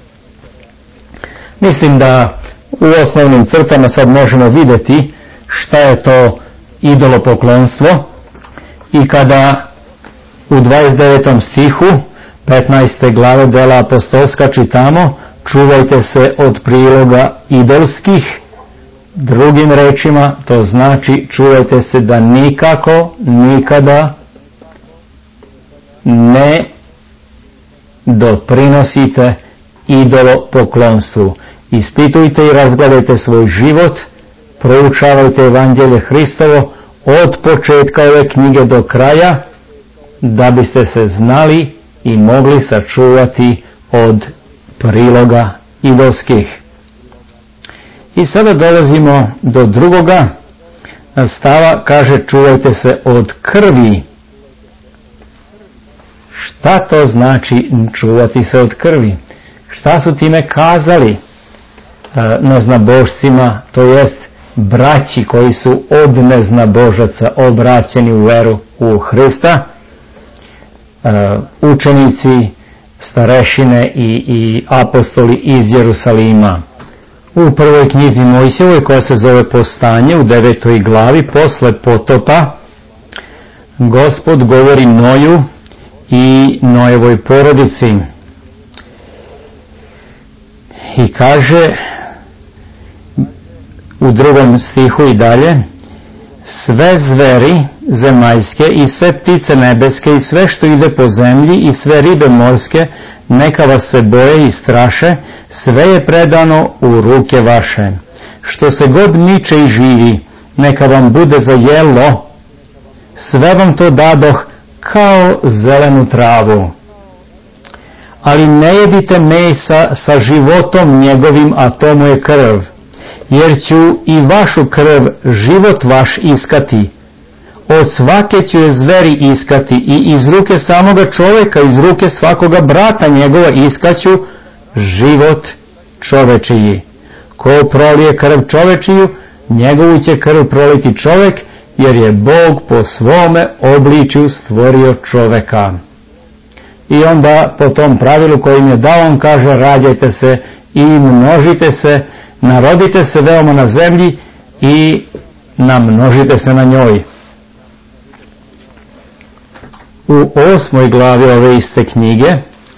Mislim da u osnovnim crtama sad možemo vidjeti šta je to idolopoklonstvo i kada u 29. stihu 15. glave Dela apostolska čitamo: čuvajte se od priloga idolskih. Drugim rečima to znači čuvajte se da nikako, nikada ne doprinosite idolopoklonstvu. Ispitujte i razgledajte svoj život, proučavajte Evanđelje Hristovo od početka ove knjige do kraja, da biste se znali i mogli sačuvati od priloga idolskih. I sada dolazimo do drugoga stava, kaže čuvajte se od krvi. Šta to znači čuvati se od krvi? Šta su time kazali neznabošcima, to jest braći koji su od neznabožaca obraćeni u veru u Hrista, učenici, starešine i apostoli iz Jerusalima. U prvoj knjizi Mojsijevoj, koja se zove Povstanje, u 9. glavi posle potopa, Gospod govori Noju i Nojevoj porodici i kaže u 2. stihu i dalje: sve zveri zemaljske i sve ptice nebeske i sve što ide po zemlji i sve ribe morske, neka vas se boje i straše, sve je predano u ruke vaše. Što se god miče i živi, neka vam bude za jelo, sve vam to dadoh kao zelenu travu. Ali ne jedite mesa sa životom njegovim, a to mu je krv, jer ću i vašu krv, život vaš iskati. Od svake ću je zveri iskati i iz ruke samoga čovjeka, iz ruke svakoga brata njegova iskaću život čovečiji. Ko prolije krv čovečiju, njegovu će krv proliti čovjek, jer je Bog po svome obličju stvorio čoveka. I onda po tom pravilu kojim je dao, on kaže: rađajte se i množite se, narodite se veoma na zemlji i namnožite se na njoj. U 8. glavi ove iste knjige,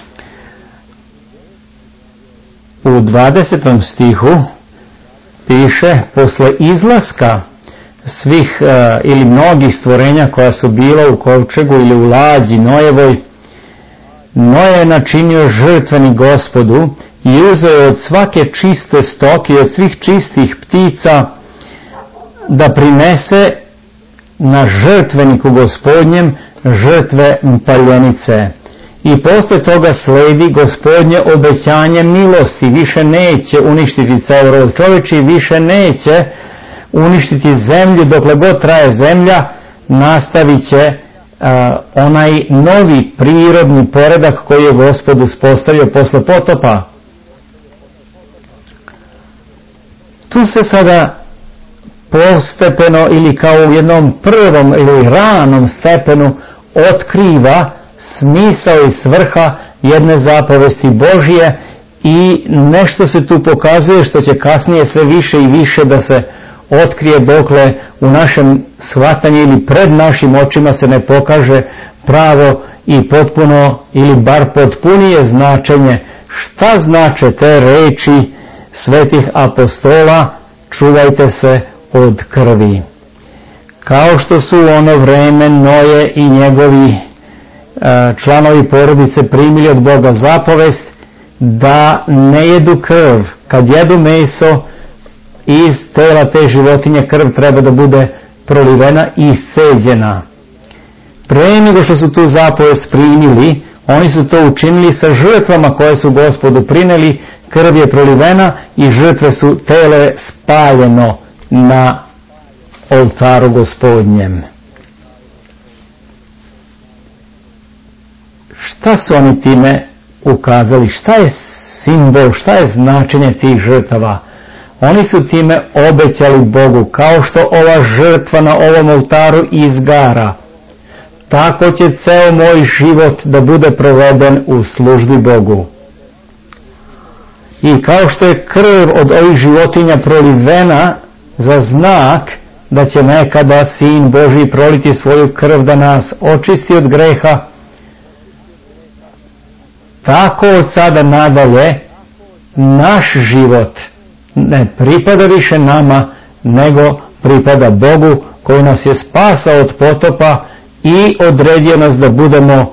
u 20. stihu piše: posle izlaska svih ili mnogih stvorenja koja su bila u kovčegu ili u lađi Nojevoj, Noje je načinio žrtveni Gospodu i uzeo od svake čiste stoke i od svih čistih ptica da prinese na žrtveniku Gospodnjem žrtve paljenice. I posle toga sledi Gospodnje obećanje milosti: više neće uništiti ceo rod čovječiji, više neće uništiti zemlju, dokle god traje zemlja, nastavit će onaj novi prirodni poredak koji je Gospod uspostavio posle potopa. Tu se sada postepeno ili kao u jednom prvom ili ranom stepenu otkriva smisao i svrha jedne zapovesti Božije i nešto se tu pokazuje što će kasnije sve više i više da se otkrije, dokle u našem shvatanju ili pred našim očima se ne pokaže pravo i potpuno ili bar potpunije značenje šta znače te reči svetih apostola: čuvajte se od krvi. Kao što su u ono vreme Noje i njegovi članovi porodice primili od Boga zapovest da ne jedu krv, kad jedu meso, iz tela te životinje krv treba da bude prolivena i isceđena. Pre nego što su tu zapovest primili, oni su to učinili sa žrtvama koje su Gospodu prineli, krv je prolivena i žrtve su tele spaljeno na oltaru Gospodnjem. Šta su oni time ukazali? Šta je simbol, šta je značenje tih žrtava? Oni su time obećali Bogu, kao što ova žrtva na ovom oltaru izgara, tako će ceo moj život da bude proveden u službi Bogu. I kao što je krv od ovih životinja prolivena za znak da će nekada Sin Božji proliti svoju krv da nas očisti od greha, tako od sada nadalje naš život ne pripada više nama, nego pripada Bogu koji nas je spasao od potopa i odredio nas da budemo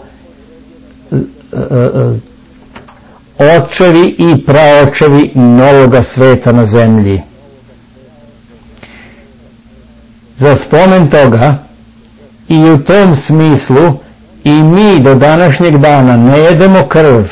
očevi i praočevi novoga sveta na zemlji. Za spomen toga i u tom smislu i mi do današnjeg dana ne jedemo krv,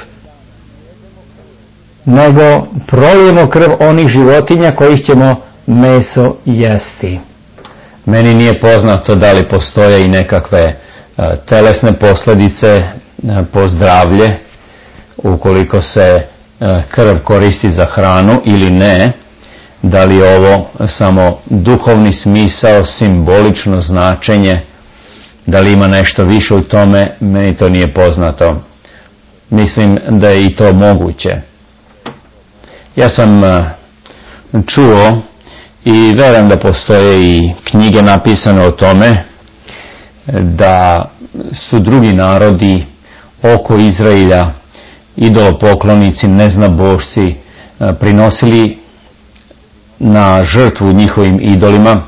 nego prolijemo krv onih životinja kojih ćemo meso jesti. Meni nije poznato da li postoje i nekakve telesne posljedice po zdravlje ukoliko se krv koristi za hranu ili ne. Da li je ovo samo duhovni smisao, simbolično značenje, da li ima nešto više u tome, meni to nije poznato. Mislim da je i to moguće. Ja sam čuo i vjerujem da postoje i knjige napisane o tome da su drugi narodi oko Izraelja, idolopoklonici, neznabošci, prinosili na žrtvu njihovim idolima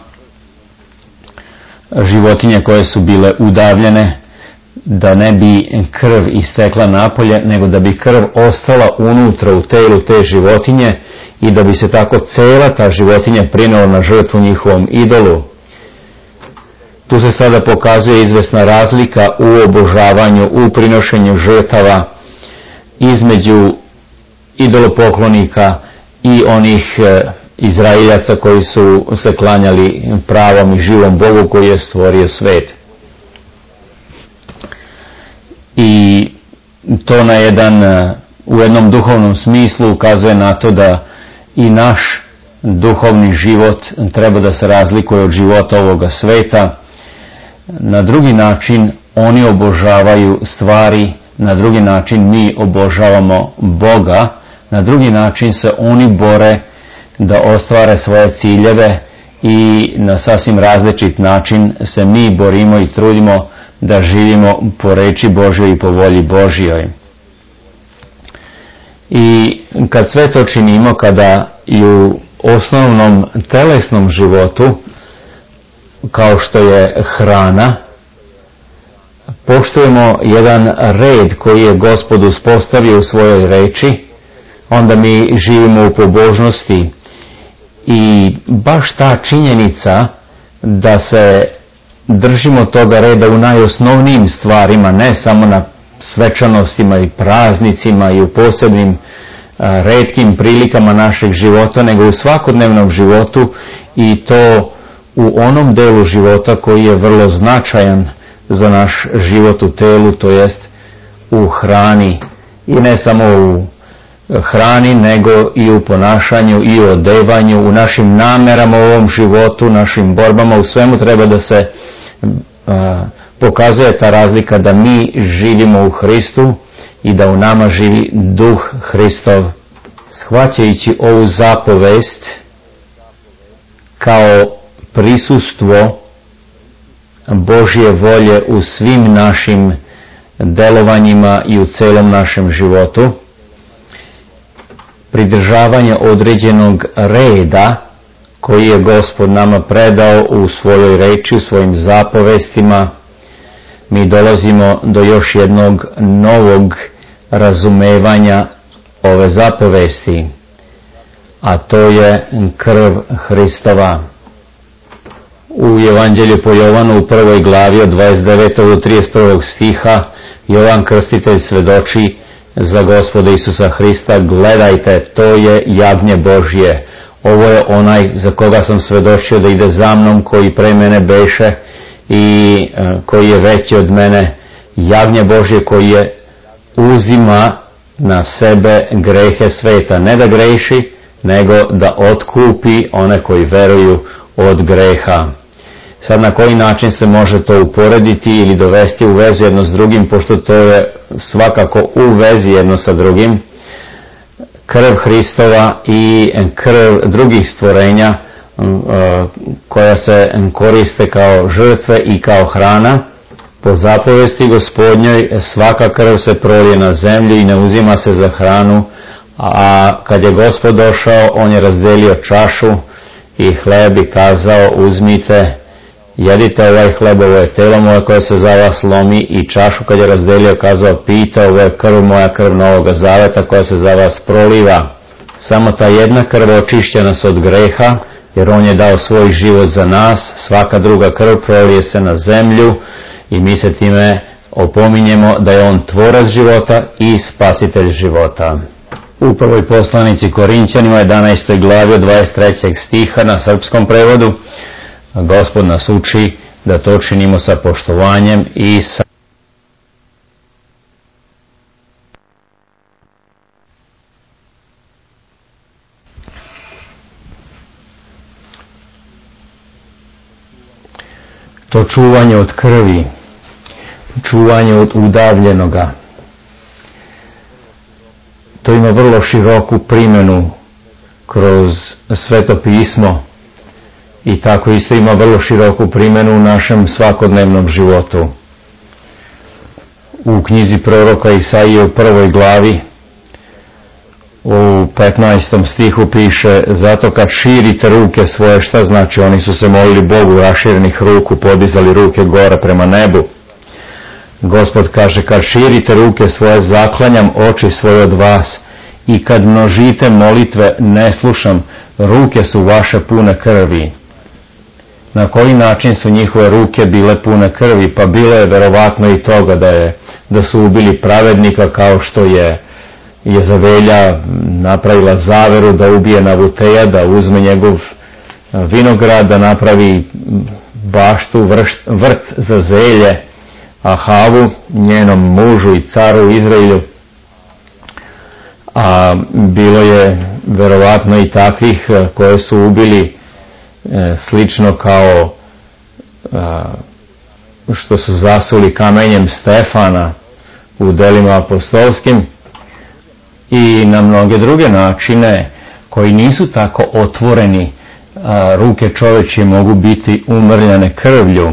životinje koje su bile udavljene, da ne bi krv istekla napolje, nego da bi krv ostala unutra u telu te životinje i da bi se tako cela ta životinja prinela na žrtvu njihovom idolu. Tu se sada pokazuje izvesna razlika u obožavanju, u prinošenju žrtava između idolopoklonika i onih Izraeljaca koji su se klanjali pravom i živom Bogu koji je stvorio svet. I to u jednom duhovnom smislu ukazuje na to da i naš duhovni život treba da se razlikuje od života ovoga sveta. Na drugi način oni obožavaju stvari, na drugi način mi obožavamo Boga, na drugi način se oni bore da ostvare svoje ciljeve i na sasvim različit način se mi borimo i trudimo da živimo po reči Božjoj i po volji Božjoj. I kad sve to činimo, kada i u osnovnom telesnom životu, kao što je hrana, poštujemo jedan red koji je Gospod uspostavio u svojoj reči, onda mi živimo u pobožnosti. I baš ta činjenica da se držimo toga reda u najosnovnijim stvarima, ne samo na svečanostima i praznicima i u posebnim retkim prilikama našeg života, nego u svakodnevnom životu, i to u onom delu života koji je vrlo značajan za naš život u telu, to jest u hrani. I ne samo u hrani, nego i u ponašanju i u odevanju, u našim namerama u ovom životu, našim borbama, u svemu treba da se pokazuje ta razlika da mi živimo u Hristu i da u nama živi Duh Hristov. Shvaćajući ovu zapovest kao prisustvo Božje volje u svim našim delovanjima i u celom našem životu, pridržavanje određenog reda koji je Gospod nama predao u svojoj reči, u svojim zapovestima, mi dolazimo do još jednog novog razumevanja ove zapovesti, a to je krv Hristova. U Evanđelju po Jovanu u 1. glavi od 29. do 31. stiha Jovan Krstitelj svedoči za Gospoda Isusa Hrista: gledajte, to je jagnje Božje, ovo je onaj za koga sam svedočio da ide za mnom, koji pre mene beše i koji je veći od mene, jagnje Božje koji je uzima na sebe grehe sveta, ne da greši, nego da otkupi one koji veruju od greha. Sad na koji način se može to uporediti ili dovesti u vezu jedno s drugim, pošto to je svakako u vezi jedno sa drugim. Krv Hristova i krv drugih stvorenja koja se koriste kao žrtve i kao hrana. Po zapovesti Gospodnjoj svaka krv se prolije na zemlju i ne uzima se za hranu, a kad je Gospod došao, on je razdelio čašu i hleb i kazao: uzmite, jedite ovaj hleb, ovo je telo moje koje se za vas lomi, i čašu kad je razdelio kazao: pijte, ovo je krv moja, krv novoga zaveta koja se za vas proliva. Samo ta jedna krv očišća nas od greha, jer on je dao svoj život za nas. Svaka druga krv prolije se na zemlju i mi se time opominjemo da je on tvorac života i spasitelj života. U prvoj poslanici Korinćanima 11. glavi od 23. stiha na srpskom prevodu Gospod nas uči da to činimo sa poštovanjem i sa to čuvanje od krvi, čuvanje od udavljenoga. To ima vrlo široku primjenu kroz Sveto pismo i tako isto ima vrlo široku primjenu u našem svakodnevnom životu. U knjizi proroka Isaije u 1. glavi u 15. stihu piše: zato kad širite ruke svoje, šta znači? Oni su se molili Bogu raširenih ruku, podizali ruke gore prema nebu. Gospod kaže: kad širite ruke svoje, zaklanjam oči svoje od vas, i kad množite molitve, ne slušam, ruke su vaše pune krvi. Na koji način su njihove ruke bile pune krvi? Pa bilo je verovatno i toga da su ubili pravednika, kao što je Jezavelja napravila zaveru da ubije Navuteja, da uzme njegov vinograd, da napravi baštu, vrt za zelje Ahavu, njenom mužu i caru u Izraelju. A bilo je verovatno i takvih koje su ubili slično kao što su zasuli kamenjem Stefana u delima apostolskim, i na mnoge druge načine koji nisu tako otvoreni. Ruke čovječje mogu biti umrljane krvlju.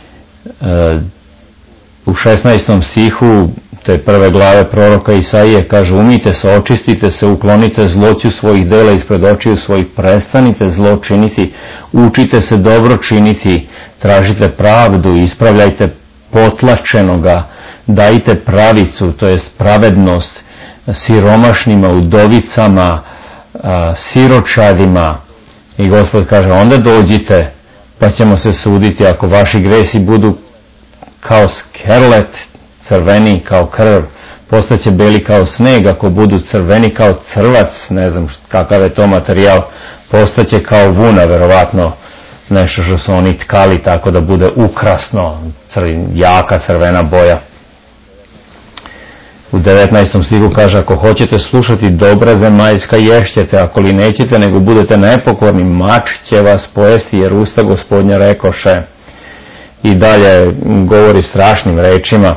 U 16. stihu te 1. glave proroka Isaije kaže: umijte se, očistite se, uklonite zloću svojih dela ispred očiju svojih, prestanite zlo činiti, učite se dobro činiti, tražite pravdu, ispravljajte potlačenoga, dajte pravicu, to jest pravednost, siromašnima, udovicama, siročadima. I Gospod kaže: onda dođite pa ćemo se suditi. Ako vaši gresi budu kao skerlet, crveni kao krv, postaće beli kao sneg. Ako budu crveni kao crvac, ne znam kakav je to materijal, postaće kao vuna, verovatno nešto što su oni tkali tako da bude ukrasno, jaka crvena boja. U 19. stihu kaže: ako hoćete slušati dobra zemaljska, ješćete, ako li nećete, nego budete nepokorni, mač će vas pojesti, jer usta Gospodnja rekoše. I dalje govori strašnim rečima.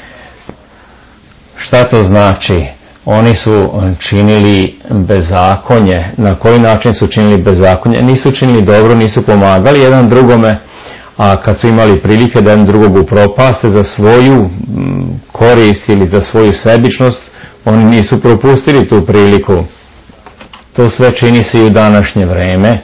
Šta to znači? Oni su činili bezakonje. Na koji način su činili bezakonje? Nisu činili dobro, nisu pomagali jedan drugome, a kad su imali prilike da jedan drugog upropaste za svoju korist ili za svoju sebičnost, oni nisu propustili tu priliku. To sve čini se i u današnje vreme,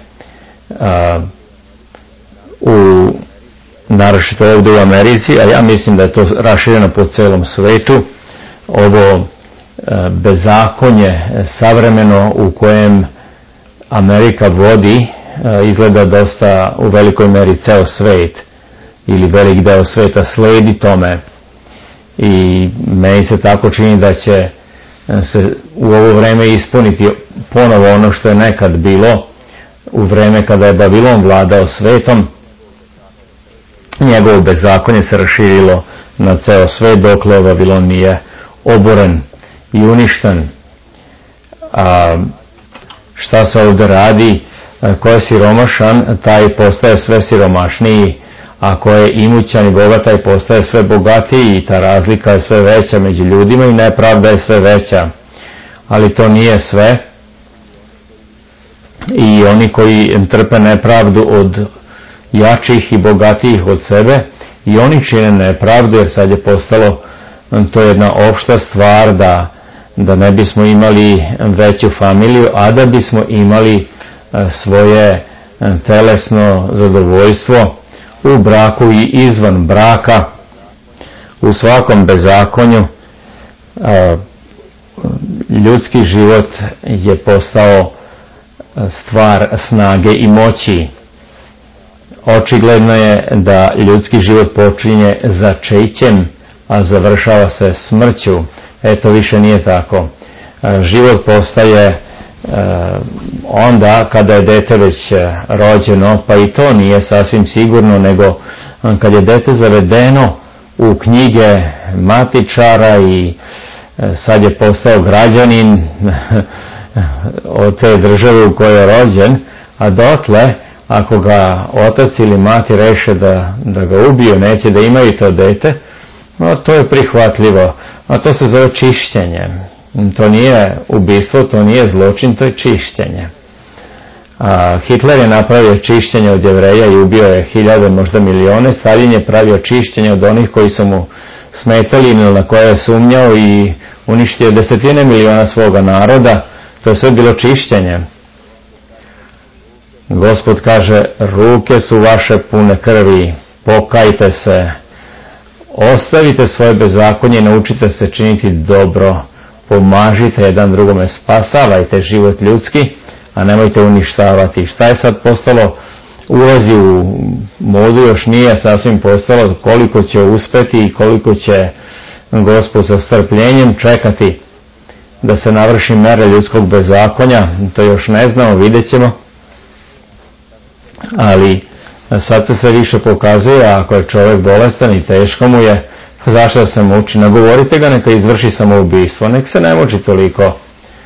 naročito ovdje u Americi, a ja mislim da je to rašireno po celom svetu, ovo bezakonje savremeno u kojem Amerika vodi izgleda dosta u velikoj meri ceo svet ili velik deo sveta sledi tome, i meni se tako čini da će se u ovo vreme ispuniti ponovo ono što je nekad bilo u vreme kada je Babilon vladao svetom. Njegovo bezakonje se raširilo na ceo svet dokle Babilon nije oboren i uništen. A šta se ovdje radi? Ko je siromašan, taj postaje sve siromašniji, a ko je imućan i bogat, taj postaje sve bogatiji, i ta razlika je sve veća među ljudima i nepravda je sve veća. Ali to nije sve, i oni koji trpe nepravdu od jačih i bogatijih od sebe, i oni čine nepravdu, jer sad je postalo to jedna opšta stvar da ne bismo imali veću familiju, a da bismo imali svoje telesno zadovoljstvo u braku i izvan braka. U svakom bezakonju ljudski život je postao stvar snage i moći. Očigledno je da ljudski život počinje začećem, a završava se smrću. To više nije tako. Život postaje onda kada je dete već rođeno, pa i to nije sasvim sigurno, nego kad je dete zavedeno u knjige matičara i sad je postao građanin od te države u kojoj je rođen, a dotle ako ga otac ili mati reše da ga ubiju, neće da imaju to dete, to je prihvatljivo, a to se zove čišćenje. To nije ubistvo, to nije zločin, to je čišćenje. Hitler je napravio čišćenje od Jevreja i ubio je hiljade, možda milione. Stalin je pravio čišćenje od onih koji su mu smetali ili na koje je sumnjao i uništio desetine miliona svoga naroda. To je sve bilo čišćenje. Gospod kaže, ruke su vaše pune krvi, pokajte se, ostavite svoje bezakonje i naučite se činiti dobro, pomažite jedan drugome, spasavajte život ljudski, a nemojte uništavati. Šta je sad postalo? Ulazi u modu, još nije sasvim postalo, koliko će uspeti i koliko će Gospod sa strpljenjem čekati da se navrši mera ljudskog bezakonja. To još ne znamo, vidjet ćemo. Ali sad se sve više pokazuje, ako je čovjek bolestan i teško mu je, zašto se muči? Nagovorite ga neka izvrši samoubistvo, nek se ne muči toliko.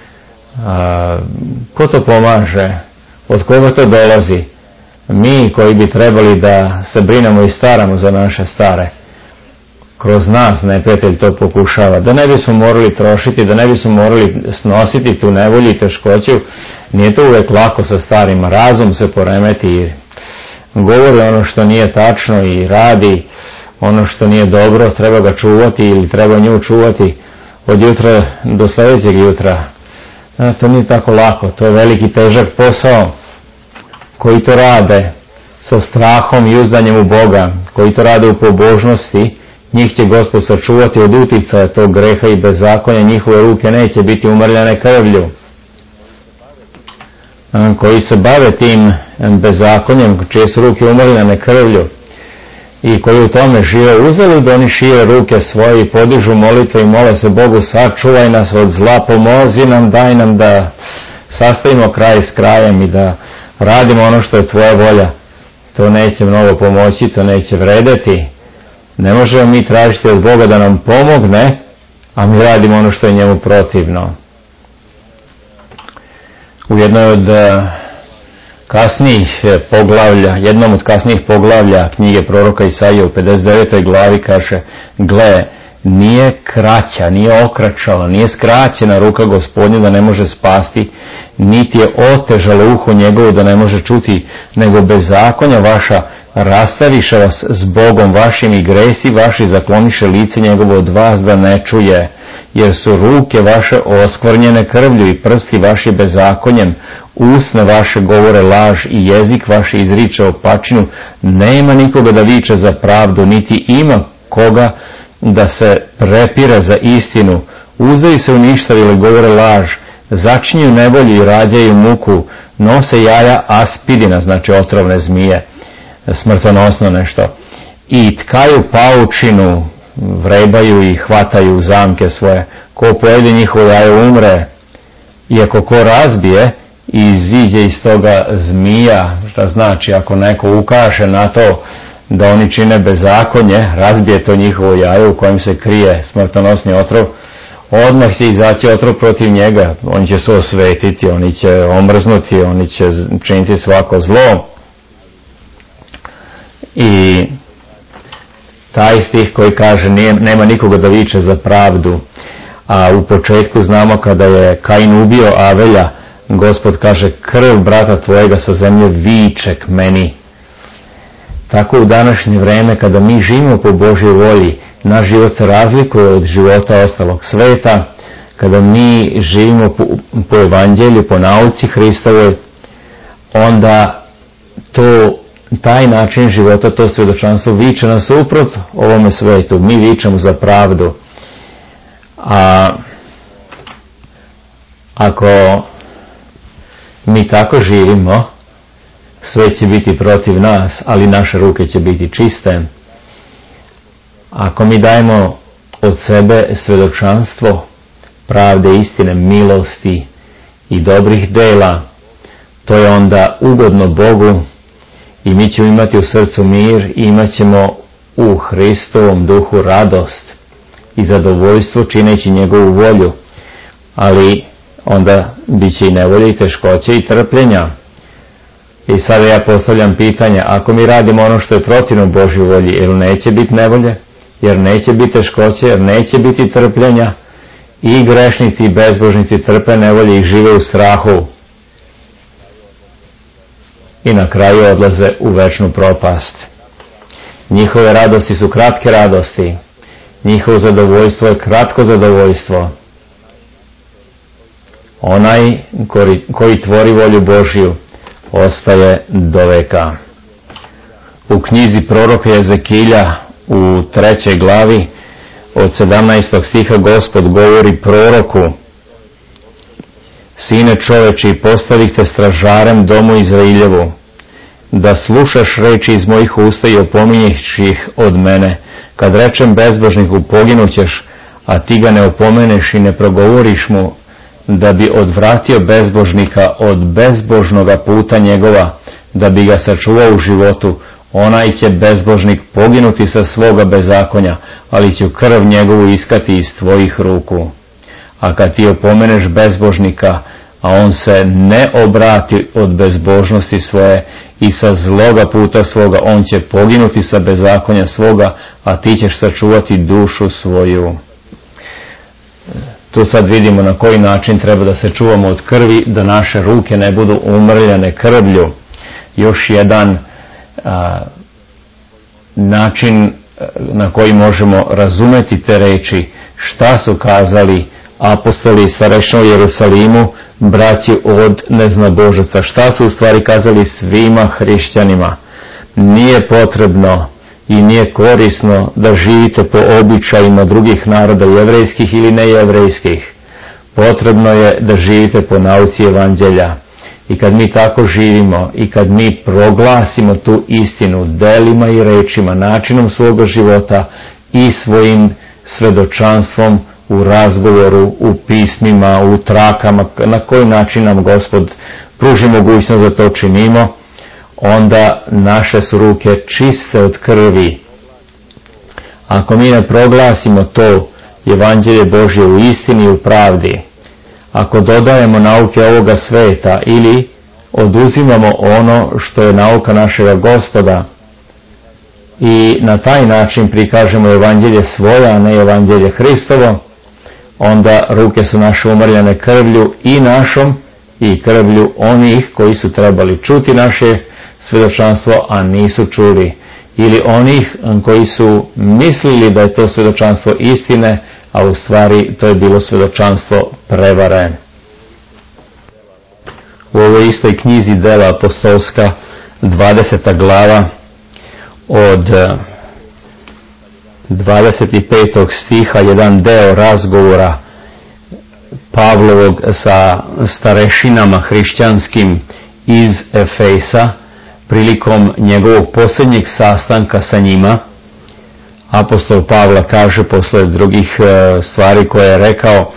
Ko to pomaže? Od koga to dolazi? Mi koji bi trebali da se brinemo i staramo za naše stare. Kroz nas neprijatelj to pokušava. Da ne bismo morali trošiti, da ne bismo morali snositi tu nevolju i teškoću. Nije to uvek lako sa starima. Razum se poremeti i govori ono što nije tačno i radi ono što nije dobro. Treba ga čuvati ili treba nju čuvati od jutra do sljedećeg jutra. To nije tako lako. To je veliki težak posao. Koji to rade sa strahom i uzdanjem u Boga, koji to rade u pobožnosti, njih će Gospod sačuvati od uticaja tog greha i bezakonja, njihove ruke neće biti umrljane krvlju. Koji se bave tim bezakonjem, čije su ruke umrljane krvlju i koji u tome žive uzalud, oni šire ruke svoje i podižu molitve i mole se Bogu, sačuvaj nas od zla, pomozi nam, daj nam da sastavimo kraj s krajem i da radimo ono što je tvoja volja. To neće mnogo pomoći, to neće vredeti. Ne možemo mi tražiti od Boga da nam pomogne, a mi radimo ono što je njemu protivno. U jednoj od kasnijih poglavlja, jednom od kasnijih poglavlja knjige proroka Isaije u 59. glavi kaže, gle, nije kraća, nije okračala, nije skraćena ruka Gospodnja da ne može spasti, niti je otežalo uho njegovo da ne može čuti, nego bezakonja vaša rastaviše vas s Bogom vašim i gresi vaši zakloniše lice njegovo od vas da ne čuje, jer su ruke vaše oskvrnjene krvlju i prsti vaši bezakonjem, usne vaše govore laž i jezik vaš izriče opačinu, nema nikoga da viče za pravdu, niti ima koga da se prepire za istinu, uzdaju se u ništa ili govore laž, začinju nevolju i rađaju muku, nose jaja aspidina, znači otrovne zmije, smrtonosno nešto, i tkaju paučinu, vrebaju i hvataju zamke svoje. Ko pojede njihovo jaje umre, iako ko razbije i iziđe iz toga zmija, šta znači ako neko ukaže na to da oni čine bezakonje, razbije to njihovo jaje u kojem se krije smrtonosni otrov, odmah će izaći otrov protiv njega, oni će se osvetiti, oni će omrznuti, oni će činiti svako zlo. I taj stih koji kaže nema nikoga da viče za pravdu, a u početku znamo kada je Kain ubio Avelja, Gospod kaže krv brata tvojega sa zemlje viče k meni. Tako u današnje vreme kada mi živimo po Božjoj volji, naš život se razlikuje od života ostalog sveta. Kada mi živimo po evanđelju, po nauci Hristovoj, onda taj način života, to svjedočanstvo viče nasuprot ovome svetu. Mi vičemo za pravdu. A ako mi tako živimo, sve će biti protiv nas, ali naše ruke će biti čiste. Ako mi dajemo od sebe svjedočanstvo pravde, istine, milosti i dobrih dela, to je onda ugodno Bogu i mi ćemo imati u srcu mir i imat ćemo u Hristovom duhu radost i zadovoljstvo čineći njegovu volju, ali onda bit će i nevolje i teškoće i trpljenja. I sada ja postavljam pitanje, ako mi radimo ono što je protivno Božjoj volji, jer neće biti nevolje, jer neće biti teškoće, jer neće biti trpljenja, i grešnici i bezbožnici trpe nevolje i žive u strahu i na kraju odlaze u večnu propast. Njihove radosti su kratke radosti, njihovo zadovoljstvo je kratko zadovoljstvo. Onaj koji tvori volju Božju ostaje do veka. U knjizi proroka Ezekilja u 3. glavi od 17. stiha Gospod govori proroku: Sine čoveči, postavih te stražarem domu Izrailjevu, da slušaš reči iz mojih usta i opominješ ih od mene. Kad rečem bezbožniku poginućeš, a ti ga ne opomeneš i ne progovoriš mu, da bi odvratio bezbožnika od bezbožnoga puta njegova, da bi ga sačuvao u životu, onaj će bezbožnik poginuti sa svoga bezakonja, ali će krv njegovu iskati iz tvojih ruku. A kad ti opomeneš bezbožnika, a on se ne obrati od bezbožnosti svoje i sa zloga puta svoga, on će poginuti sa bezakonja svoga, a ti ćeš sačuvati dušu svoju. Tu sad vidimo na koji način treba da se čuvamo od krvi, da naše ruke ne budu umrljane krvlju. Još jedan način na koji možemo razumeti te reči, šta su kazali apostoli starešno u Jerusalimu, braći od neznabožaca, šta su u stvari kazali svima hrišćanima. Nije potrebno i nije korisno da živite po običajima drugih naroda, jevrejskih ili nejevrejskih. Potrebno je da živite po nauci evanđelja. I kad mi tako živimo i kad mi proglasimo tu istinu delima i rečima, načinom svoga života i svojim svedočanstvom u razgovoru, u pismima, u trakama, na koji način nam Gospod pruži mogućnost da to činimo, onda naše su ruke čiste od krvi. Ako mi ne proglasimo to evanđelje Božje u istini i u pravdi, ako dodajemo nauke ovoga sveta ili oduzimamo ono što je nauka našega Gospoda i na taj način prikažemo evanđelje svoja, a ne evanđelje Hristovo, onda ruke su naše umrljane krvlju i našom i krvlju onih koji su trebali čuti naše svjedočanstvo, a nisu čuli, ili onih koji su mislili da je to svjedočanstvo istine, a u stvari to je bilo svjedočanstvo prevare. U ovoj istoj knjizi Dela apostolska, 20. glava, od 25. stiha, jedan deo razgovora Pavlovog sa starešinama hrišćanskim iz Efesa prilikom njegovog posljednjeg sastanka sa njima. Apostol Pavle kaže posle drugih stvari koje je rekao: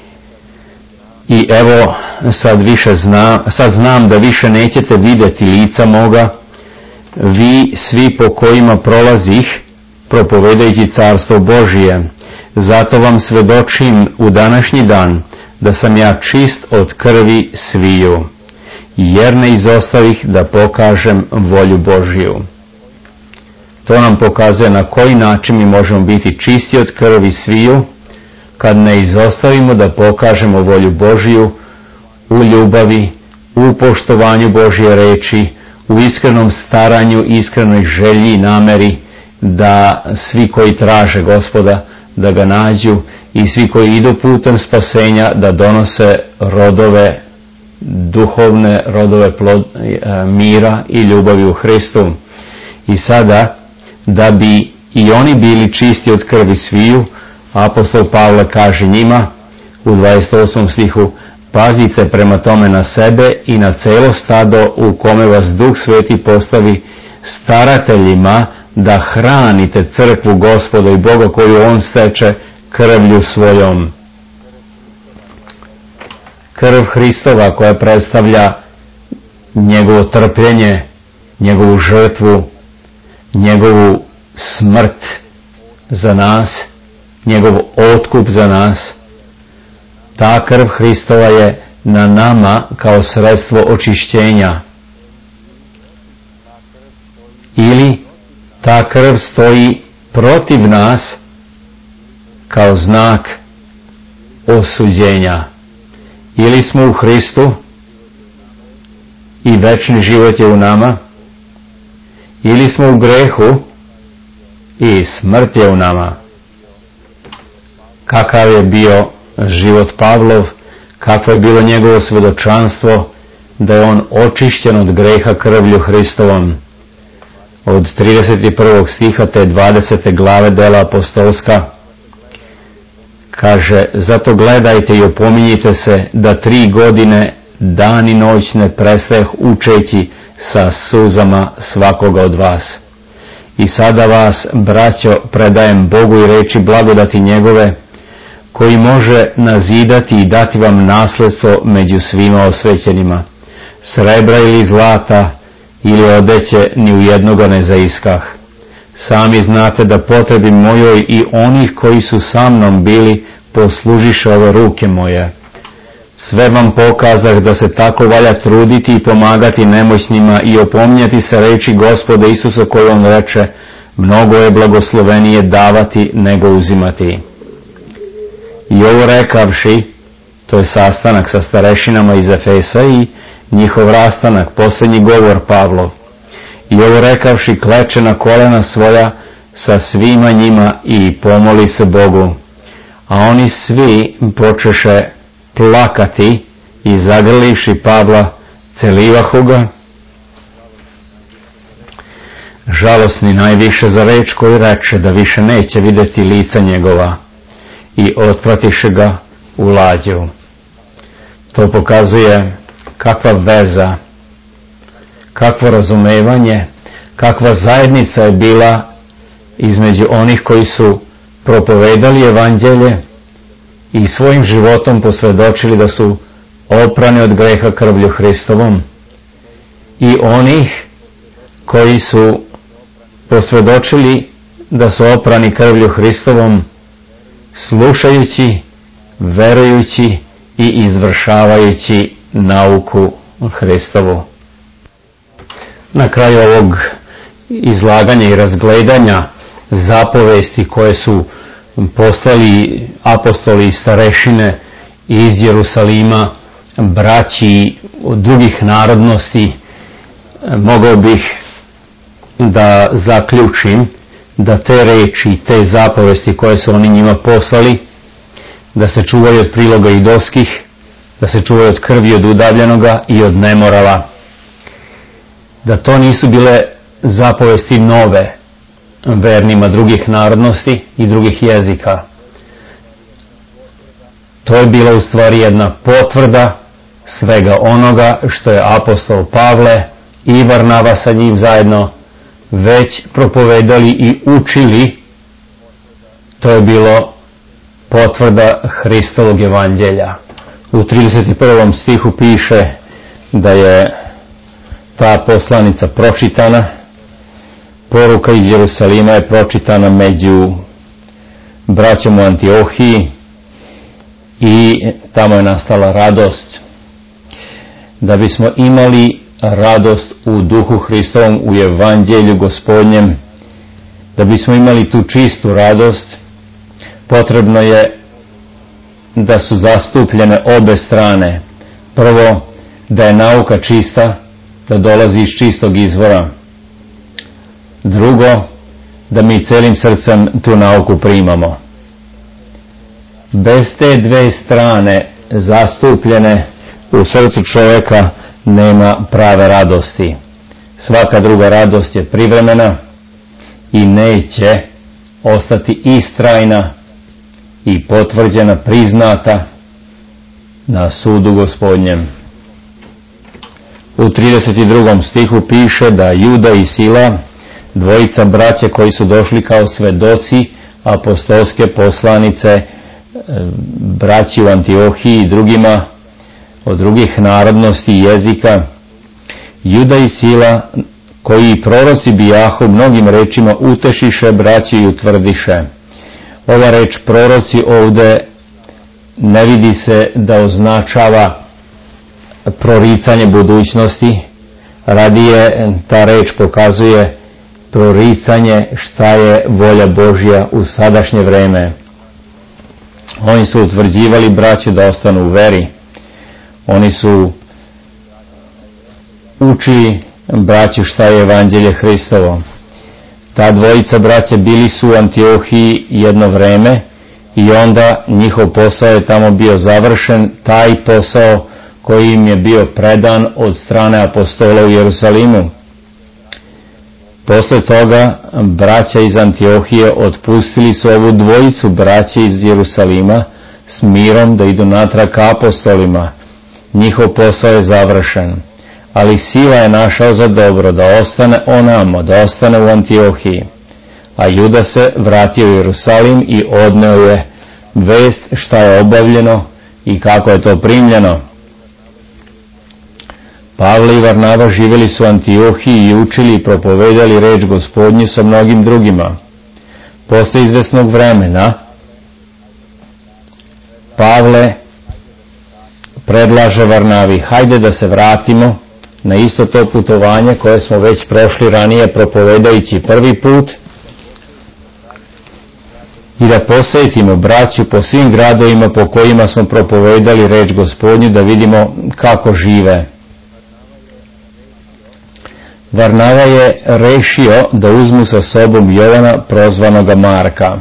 i evo sad znam da više nećete vidjeti lica moga, vi svi po kojima prolazih propovedajući carstvo Božije. Zato vam svedočim u današnji dan da sam ja čist od krvi sviju, jer ne izostavih da pokažem volju Božiju. To nam pokazuje na koji način mi možemo biti čisti od krvi sviju, kad ne izostavimo da pokažemo volju Božiju u ljubavi, u poštovanju Božje reči, u iskrenom staranju, iskrenoj želji i nameri da svi koji traže Gospoda da ga nađu i svi koji idu putem spasenja da donose rodove, duhovne rodove mira i ljubavi u Hristu. I sada, da bi i oni bili čisti od krvi sviju, apostol Pavle kaže njima u 28. stihu: pazite prema tome na sebe i na celo stado u kome vas Duh Sveti postavi starateljima, da hranite crkvu Gospoda i Boga koju on steče krvlju svojom. Krv Hristova koja predstavlja njegovo trpljenje, njegovu žrtvu, njegovu smrt za nas, njegov otkup za nas. Ta krv Hristova je na nama kao sredstvo očišćenja. Ili ta krv stoji protiv nas kao znak osuđenja. Ili smo u Hristu i večni život je u nama, ili smo u grehu i smrt je u nama. Kakav je bio život Pavlov, kakvo je bilo njegovo svjedočanstvo da je on očišćen od greha krvlju Hristovom. Od 31. stiha te 20. glave dela apostolska kaže: zato gledajte i opominjite se da 3 godine dan i noć ne prestajah učeći sa suzama svakoga od vas. I sada vas, braćo, predajem Bogu i reči blagodati njegove, koji može nazidati i dati vam nasledstvo među svima osvećenima. Srebra ili zlata ili odeće ni u jednoga ne zaiskah. Sami znate da potrebi mojoj i onih koji su sa mnom bili poslužiše ove ruke moje. Sve vam pokazah da se tako valja truditi i pomagati nemoćnima i opominjati se reči Gospoda Isusa koju on reče: mnogo je blagoslovenije davati nego uzimati. I ovo rekavši, to je sastanak sa starešinama iz Efesa i njihov rastanak, posljednji govor Pavlov. I ovo rekavši, kleče na kolena svoja sa svima njima i pomoli se Bogu. A oni svi počeše plakati i zagrlivši Pavla, celivahu ga, žalosni najviše za reč koju reče da više neće vidjeti lica njegova, i otpratiše ga u lađu. To pokazuje kakva veza, kakvo razumevanje, kakva zajednica je bila između onih koji su propovedali evanđelje i svojim životom posvjedočili da su oprani od greha krvlju Hristovom, i onih koji su posvjedočili da su oprani krvlju Hristovom slušajući, verujući i izvršavajući nauku Hristovu. Na kraju ovog izlaganja i razgledanja zapovesti koje su poslali apostoli i starešine iz Jerusalima braći od drugih narodnosti, mogao bih da zaključim da te reči, te zapovesti koje su oni njima poslali, da se čuvaju od priloga idolskih, da se čuvaju od krvi od udavljenoga i od nemorala, da to nisu bile zapovesti nove vernima drugih narodnosti i drugih jezika. To je bila u stvari jedna potvrda svega onoga što je apostol Pavle i Varnava sa njim zajedno već propovedali i učili. To je bilo potvrda Hristovog evanđelja. U 31. stihu piše da je ta poslanica pročitana, poruka iz Jerusalima je pročitana među braćom u Antiohiji i tamo je nastala radost. Da bismo imali radost u duhu Hristovom, u evanđelju Gospodnjem, da bismo imali tu čistu radost, potrebno je da su zastupljene obe strane. Prvo, da je nauka čista, da dolazi iz čistog izvora. Drugo, da mi celim srcem tu nauku primamo. Bez te dve strane zastupljene u srcu čovjeka nema prave radosti. Svaka druga radost je privremena i neće ostati istrajna i potvrđena, priznata na sudu Gospodnjem. U 32. stihu piše da Juda i Sila, dvojica braće koji su došli kao svedoci apostolske poslanice braći u Antiohiji i drugima od drugih narodnosti i jezika, Juda i Sila, koji proroci bijahu, mnogim rečima utešiše braći i utvrdiše. Ova reč proroci ovdje ne vidi se da označava proricanje budućnosti, radije ta reč pokazuje proricanje šta je volja Božja u sadašnje vreme. Oni su utvrđivali braću da ostanu u veri. Oni su učili braću šta je evanđelje Hristovo. Ta dvojica braća bili su u Antiohiji jedno vreme i onda njihov posao je tamo bio završen, taj posao koji im je bio predan od strane apostola u Jerusalimu. Posle toga braća iz Antiohije otpustili su ovu dvojicu braća iz Jerusalima s mirom da idu natrag ka apostolima. Njihov posao je završen, ali Sila je našao za dobro da ostane onamo, da ostane u Antiohiji. A Juda se vratio u Jerusalim i odneo je vest šta je obavljeno i kako je to primljeno. Pavle i Varnava živjeli su u Antiohiji i učili i propovedali reč Gospodnju sa mnogim drugima. Posle izvesnog vremena Pavle predlaže Varnavi, hajde da se vratimo na isto to putovanje koje smo već prošli ranije propovedajući prvi put i da posjetimo braću po svim gradovima po kojima smo propovedali reč Gospodnju, da vidimo kako žive. Varnava je rešio da uzmu sa sobom Jovana prozvanoga Marka.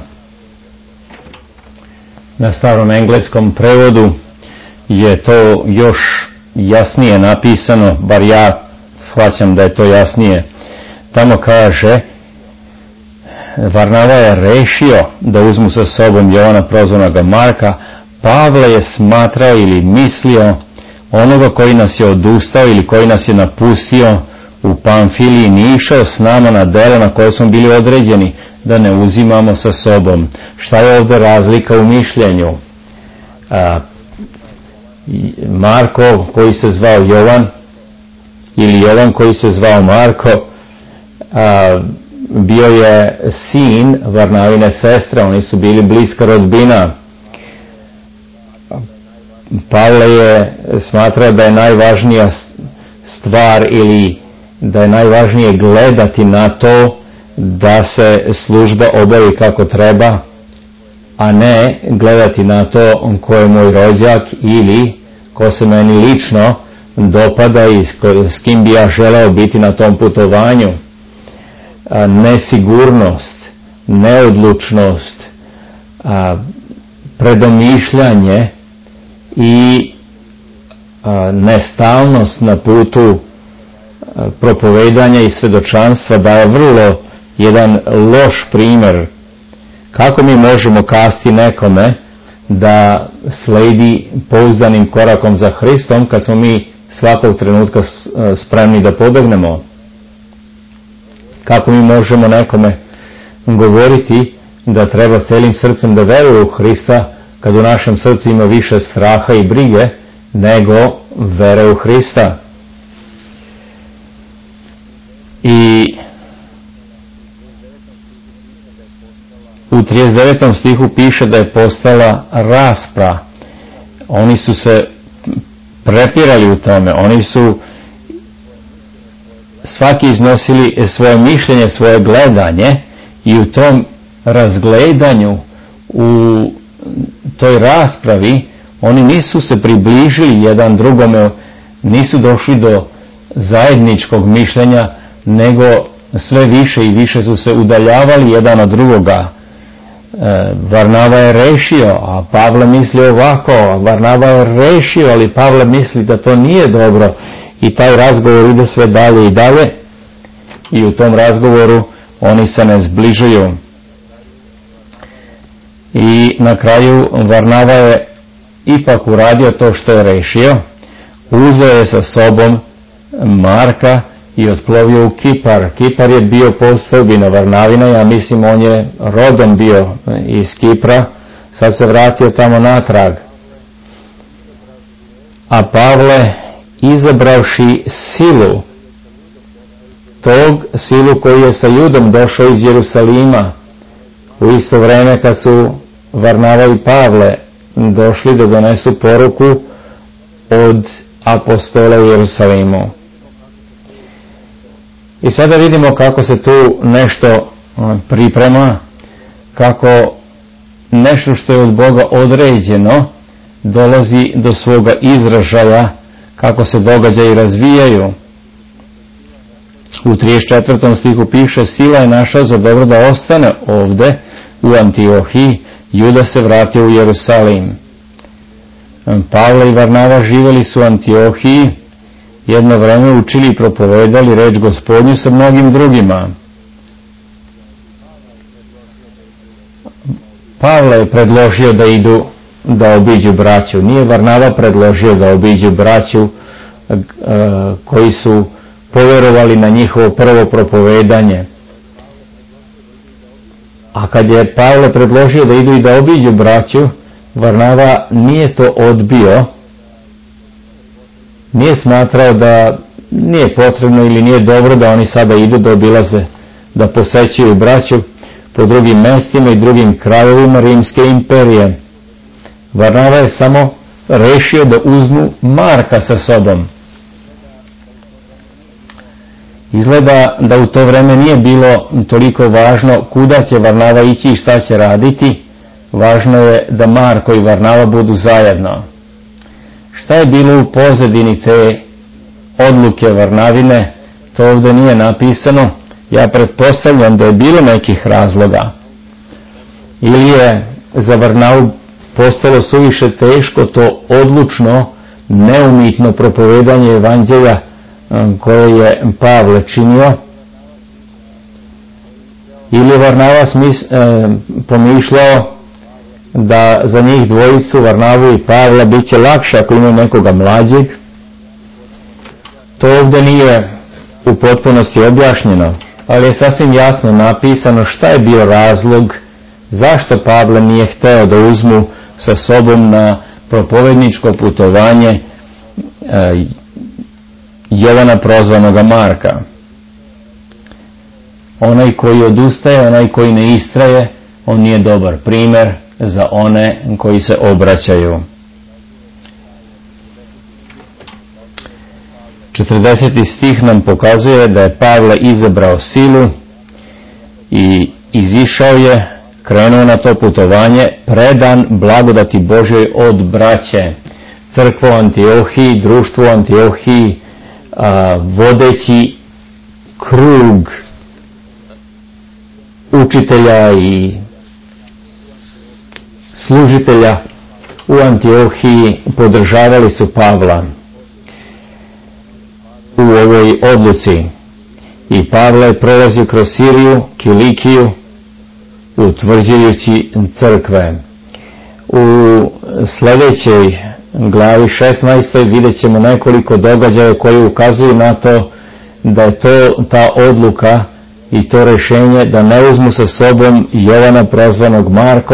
Na starom engleskom prevodu je to još jasnije napisano, bar ja shvaćam da je to jasnije. Tamo kaže, Varnava je rešio da uzmu sa sobom Jovana prozvanoga Marka. Pavle je smatrao ili mislio onoga koji nas je odustao ili koji nas je napustio u Pamfiliji, nije išao s nama na delo na koje smo bili određeni da ne uzimamo sa sobom. Šta je ovdje razlika u mišljenju? Marko koji se zvao Jovan ili Jovan koji se zvao Marko bio je sin Varnavine sestre, oni su bili bliska rodbina. Pavle je smatrao da je najvažnija stvar ili da je najvažnije gledati na to da se služba obavi kako treba, a ne gledati na to ko je moj rođak ili ko se meni lično dopada i s kim bi ja želeo biti na tom putovanju. Nesigurnost, neodlučnost, predomišljanje i nestalnost na putu propovedanja i svedočanstva daje vrlo jedan loš primjer kako mi možemo kazati nekome da sledi pouzdanim korakom za Hristom kad smo mi svakog trenutka spremni da pobegnemo? Kako mi možemo nekome govoriti da treba celim srcem da veruje u Hrista kad u našem srcu ima više straha i brige nego vere u Hrista? I u 39. stihu piše da je postala rasprava. Oni su se prepirali u tome, oni su svaki iznosili svoje mišljenje, svoje gledanje, i u tom razgledanju, u toj raspravi, oni nisu se približili jedan drugome, nisu došli do zajedničkog mišljenja, nego sve više i više su se udaljavali jedan od drugoga. Varnava je rešio, a Pavle misli ovako, Varnava je rešio, ali Pavle misli da to nije dobro, i taj razgovor ide sve dalje i dalje, i u tom razgovoru oni se ne zbližuju. I na kraju Varnava je ipak uradio to što je rešio, uzeo je sa sobom Marka i otplovio u Kipar. Kipar je bio postojbina Varnavina, ja mislim on je rodom bio iz Kipra, sad se vratio tamo natrag. A Pavle, izabravši silu, tog silu koji je sa Judom došao iz Jerusalima, u isto vreme kad su Varnava i Pavle došli da donesu poruku od apostola u Jerusalimu. I sada vidimo kako se tu nešto priprema, kako nešto što je od Boga određeno dolazi do svoga izražaja, kako se događaji razvijaju. U 34. stihu piše: sila je našao za dobro da ostane ovde u Antiohiji, Juda se vratio u Jerusalim. Pavle i Varnava živjeli su u Antiohiji, jedno vreme učili i propovedali reč Gospodnju sa mnogim drugima. Pavle je predložio da idu da obiđu braću. Nije Varnava predložio da obiđu braću koji su povjerovali na njihovo prvo propovedanje. A kad je Pavle predložio da idu i da obiđu braću, Varnava nije to odbio, nije smatrao da nije potrebno ili nije dobro da oni sada idu da obilaze, da posećuju braću po drugim mestima i drugim krajevima Rimske imperije. Varnava je samo rešio da uzmu Marka sa sobom. Izgleda da u to vreme nije bilo toliko važno kuda će Varnava ići i šta će raditi. Važno je da Marko i Varnava budu zajedno. Šta je bilo u pozadini te odluke Varnavine, to ovdje nije napisano. Ja pretpostavljam da je bilo nekih razloga. Ili je za Varnavu postalo suviše teško to odlučno, neumitno propovedanje evanđelja koje je Pavle činio. Ili Varnava pomišljao da za njih dvojicu, Varnavu i Pavla, bit će lakše ako imaju nekoga mlađeg. To ovdje nije u potpunosti objašnjeno, ali je sasvim jasno napisano šta je bio razlog zašto Pavle nije hteo da uzmu sa sobom na propovedničko putovanje Jovana prozvanoga Marka. Onaj koji odustaje, onaj koji ne istraje, on nije dobar primjer za one koji se obraćaju. 40. stih nam pokazuje da je Pavle izabrao silu i izišao je, krenuo na to putovanje, predan blagodati Božjoj od braće. Crkva u Antiohiji, društvo u Antiohiji, vodeći krug učitelja i služitelja u Antiohiji podržavali su Pavla u ovoj odluci. I Pavle je prolazio kroz Siriju, Kilikiju, utvrđujući crkve. U sljedećoj glavi 16. vidjet ćemo nekoliko događaja koji ukazuju na to da je to ta odluka i to rješenje da ne uzmu sa sobom Jovana prozvanog Marko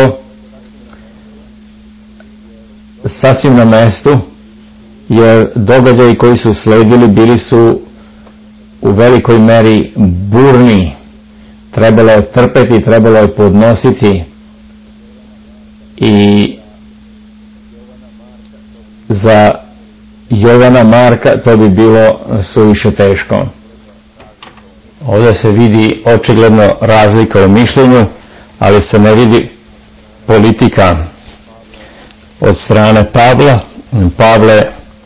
sasvim na mestu, jer događaji koji su sledili bili su u velikoj meri burni. Trebalo je trpeti, trebalo je podnositi i za Jovana Marka to bi bilo suviše teško. Ovdje se vidi očigledno razlika u mišljenju, ali se ne vidi politika od strane Pavla. Pavle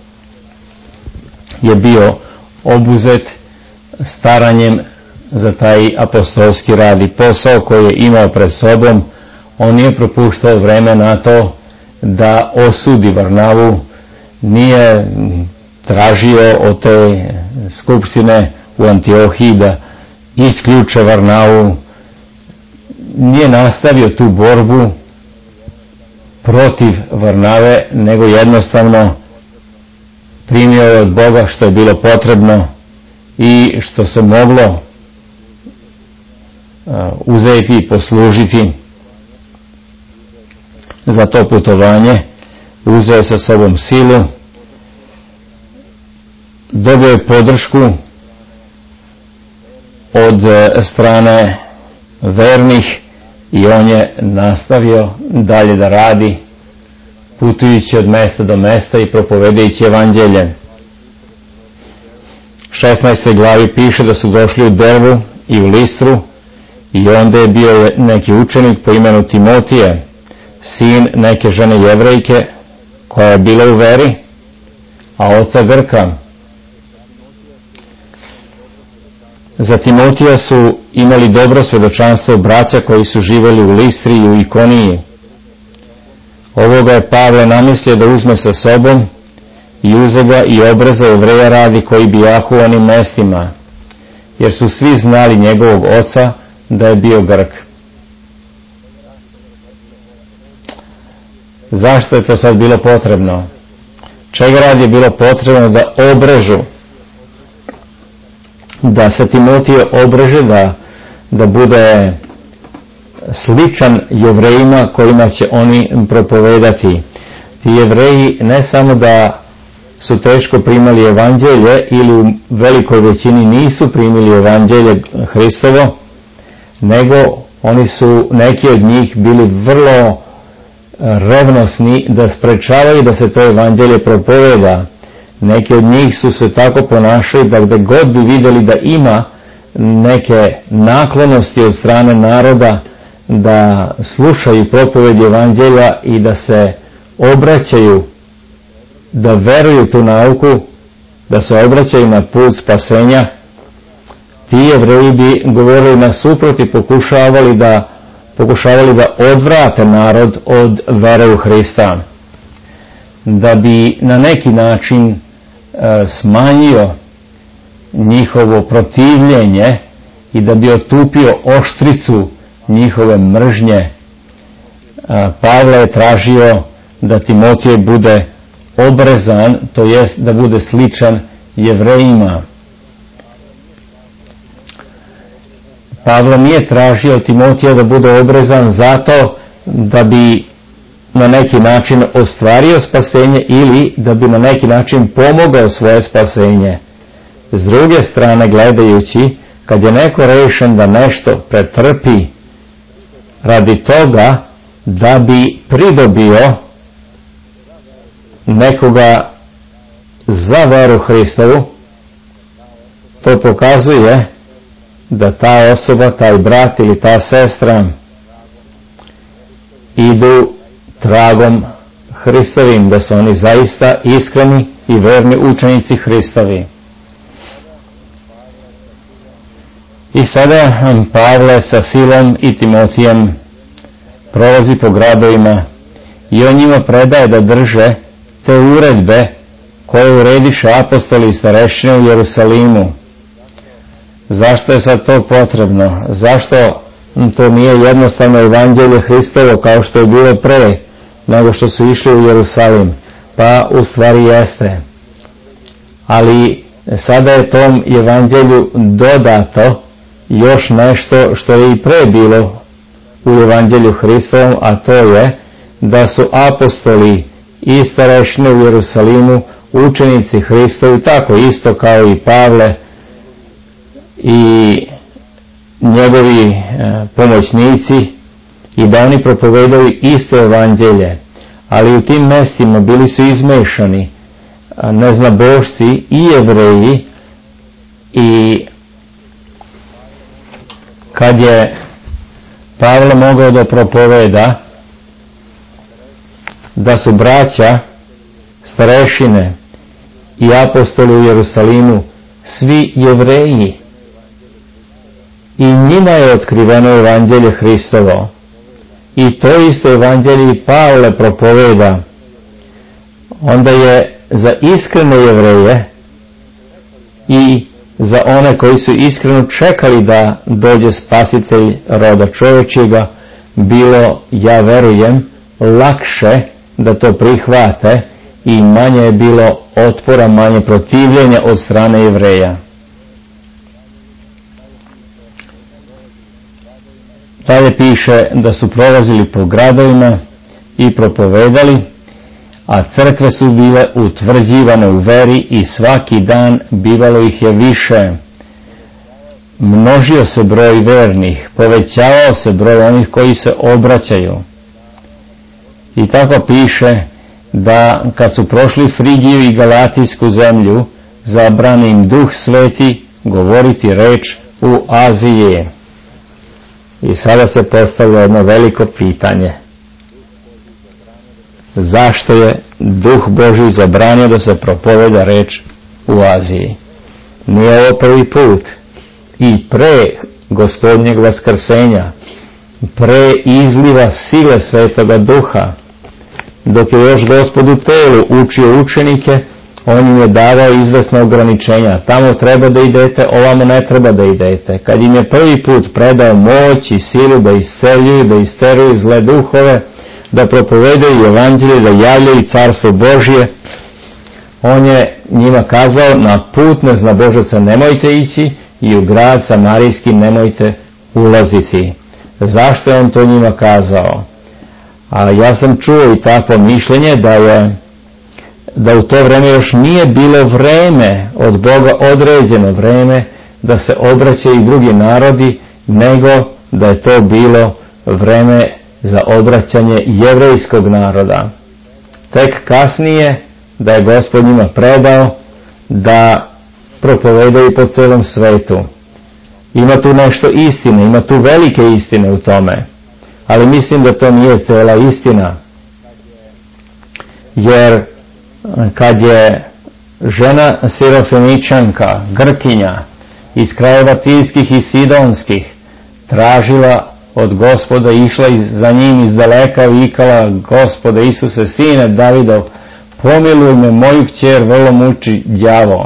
je bio obuzet staranjem za taj apostolski rad i posao koji je imao pred sobom. On nije propuštao vreme na to da osudi Varnavu, nije tražio od te skupštine u Antiohiji da isključe Varnavu, nije nastavio tu borbu protiv Varnave, nego jednostavno primio je od Boga što je bilo potrebno i što se moglo uzeti i poslužiti za to putovanje. Uzeo sa sobom silu, dobio je podršku od strane vernih i on je nastavio dalje da radi, putujući od mesta do mesta i propovedajući evanđelje. 16. glavi piše da su došli u Dervu i u Listru i onda je bio neki učenik po imenu Timotije, sin neke žene Jevrejke koja je bila u veri, a oca Grka. Za Timotija su imali dobro svjedočanstvo braća koji su živjeli u Listri i u Ikoniji. Ovoga je Pavle namislio da uzme sa sobom i uze ga i obreza Jevreja radi koji bijahu u onim mestima, jer su svi znali njegovog oca da je bio Grk. Zašto je to sad bilo potrebno? Čega radi je bilo potrebno da obrežu, da se Timotije obreže, da bude sličan Jevrejima kojima će oni propovedati. Ti Jevreji ne samo da su teško primali evanđelje ili u velikoj većini nisu primili evanđelje Hristovo, nego oni su, neki od njih, bili vrlo revnosni da sprečavaju da se to evanđelje propoveda. Neki od njih su se tako ponašali da gdje god bi vidjeli da ima neke naklonosti od strane naroda da slušaju propoved evanđelja i da se obraćaju, da veruju tu nauku, da se obraćaju na put spasenja, ti Jevreji bi govorili nasuprot i pokušavali da odvrate narod od vere u Hrista, da bi na neki način smanjio njihovo protivljenje i da bi otupio oštricu njihove mržnje. Pavle je tražio da Timotije bude obrezan, to jest da bude sličan Jevrejima. Pavle nije tražio Timotija da bude obrezan zato da bi na neki način ostvario spasenje ili da bi na neki način pomogao svoje spasenje. S druge strane, gledajući, kad je neko rešen da nešto pretrpi radi toga da bi pridobio nekoga za veru Hristovu, to pokazuje da ta osoba, taj brat ili ta sestra idu tragom Hristovim, da su oni zaista iskreni i verni učenici Hristovi. I sada Pavle sa Silom i Timotijem prolazi po gradovima i on njima predaje da drže te uredbe koje urediše apostoli i starešine u Jerusalimu. Zašto je sad to potrebno? Zašto to nije jednostavno evanđelje Hristovo kao što je bilo pre, nego što su išli u Jerusalim. Pa u stvari jeste. Ali sada je tom evanđelju dodato još nešto što je i pre bilo u evanđelju Hristovom, a to je da su apostoli i starešine u Jerusalimu učenici Hristovi, tako isto kao i Pavle i njegovi pomoćnici, i da oni propovedali isto evanđelje, ali u tim mestima bili su izmešani neznabošci i Jevreji. I kad je Pavle mogao da propoveda da su braća, starešine i apostoli u Jerusalimu svi Jevreji i njima je otkriveno evanđelje Hristovo, i to isto evanđelje i Pavle propoveda, onda je za iskrene Jevreje i za one koji su iskreno čekali da dođe spasitelj roda čovječjega bilo, ja verujem, lakše da to prihvate i manje je bilo otpora, manje protivljenja od strane Jevreja. Dalje piše da su prolazili po gradovima i propovedali, a crkve su bile utvrđivane u veri i svaki dan bivalo ih je više. Množio se broj vernih, povećavao se broj onih koji se obraćaju. I tako piše da kad su prošli Frigiju i Galatijsku zemlju, zabrani im Duh Sveti govoriti reč u Aziji. I sada se postavlja jedno veliko pitanje. Zašto je Duh Božji zabranio da se propoveda reč u Aziji? Nije ovo prvi put. I pre Gospodnjeg vaskrsenja, pre izliva sile Svetoga Duha, dok je još Gospod u telu učio učenike, on im je davao izvesna ograničenja. Tamo treba da idete, ovamo ne treba da idete. Kad im je prvi put predao moć i silu da isceljuju, da isteruju zle duhove, da propovedaju evanđelje, da javljaju carstvo Božje, on je njima kazao, na put neznabožaca nemojte ići i u grad samarijski nemojte ulaziti. Zašto je on to njima kazao? A ja sam čuo i takvo mišljenje da u to vreme još nije bilo vreme od Boga, određeno vreme da se obraćaju i drugi narodi, nego da je to bilo vreme za obraćanje jevrejskog naroda. Tek kasnije da je Gospod njima predao da propovedaju po celom svetu. Ima tu nešto istine, ima tu velike istine u tome, ali mislim da to nije cela istina. Jer kad je žena Sirofeničanka, Grkinja, iz krajeva Tijskih i Sidonskih, tražila od Gospoda, išla za njim iz daleka, vikala: Gospode Isuse, sine Davidov, pomiluj me, moju kćer vrlo muči đavo.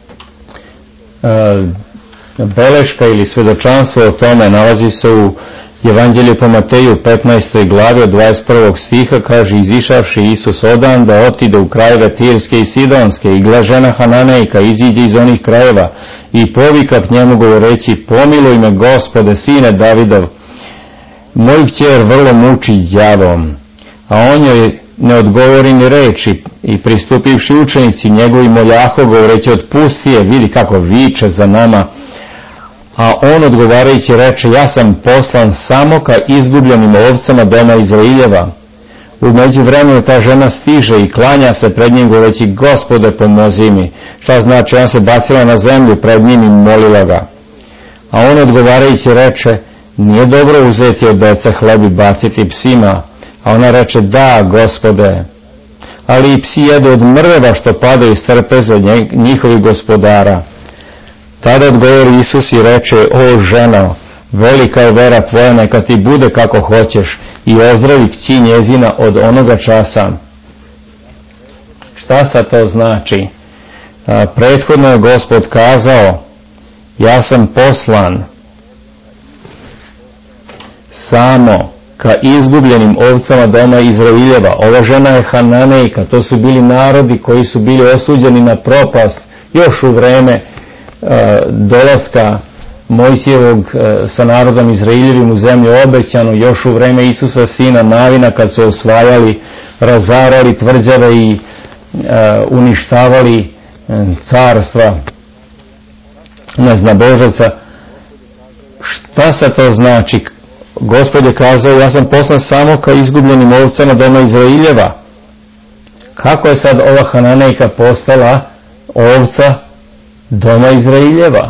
Beleška ili svedočanstvo o tome nalazi se u Evanđelju po Mateju 15. glavi od 21. stiha, kaže: izišavši Isus odan da otide u krajeve Tirske i Sidonske, i gle, žena Hananejka iziđe iz onih krajeva i povika k njemu govoreći: pomiluj me, Gospode, sine Davidov, moju kćer vrlo muči đavom. A on joj ne odgovori ni reči, i pristupivši učenici njegovi moljaho govoreći: otpusti je, vidi kako viče za nama. A on odgovarajući reče: ja sam poslan samo ka izgubljenim ovcama doma Izraeljeva. U međuvremenu ta žena stiže i klanja se pred njim govoreći: Gospode, pomozi mi. Šta znači? Ona se bacila na zemlju pred njim i molila ga. A on odgovarajući reče: nije dobro uzeti od dece hleb i baciti psima. A ona reče: da, Gospode, ali i psi jedu od mrveva što padaju iz trpeze njihovih gospodara. Tada odgovori Isus i reče: o ženo, velika je vera tvoja, neka ti bude kako hoćeš, i ozdravi kći njezina od onoga časa. Šta sad to znači? Prethodno je Gospod kazao: ja sam poslan samo ka izgubljenim ovcama doma Izraeljeva. Ova žena je Hananejka, to su bili narodi koji su bili osuđeni na propast još u vreme dolaska Mojsijevog sa narodom Izraeljevim u zemlju obećanu, još u vreme Isusa sina Navina, kad su osvajali, razarali tvrđave i uništavali carstva neznabožaca. Šta se to znači? Gospod je kazao, ja sam poslan samo ka izgubljenim ovcama doma Izraeljeva. Kako je sad ova Hananejka postala ovca doma Izraeljeva?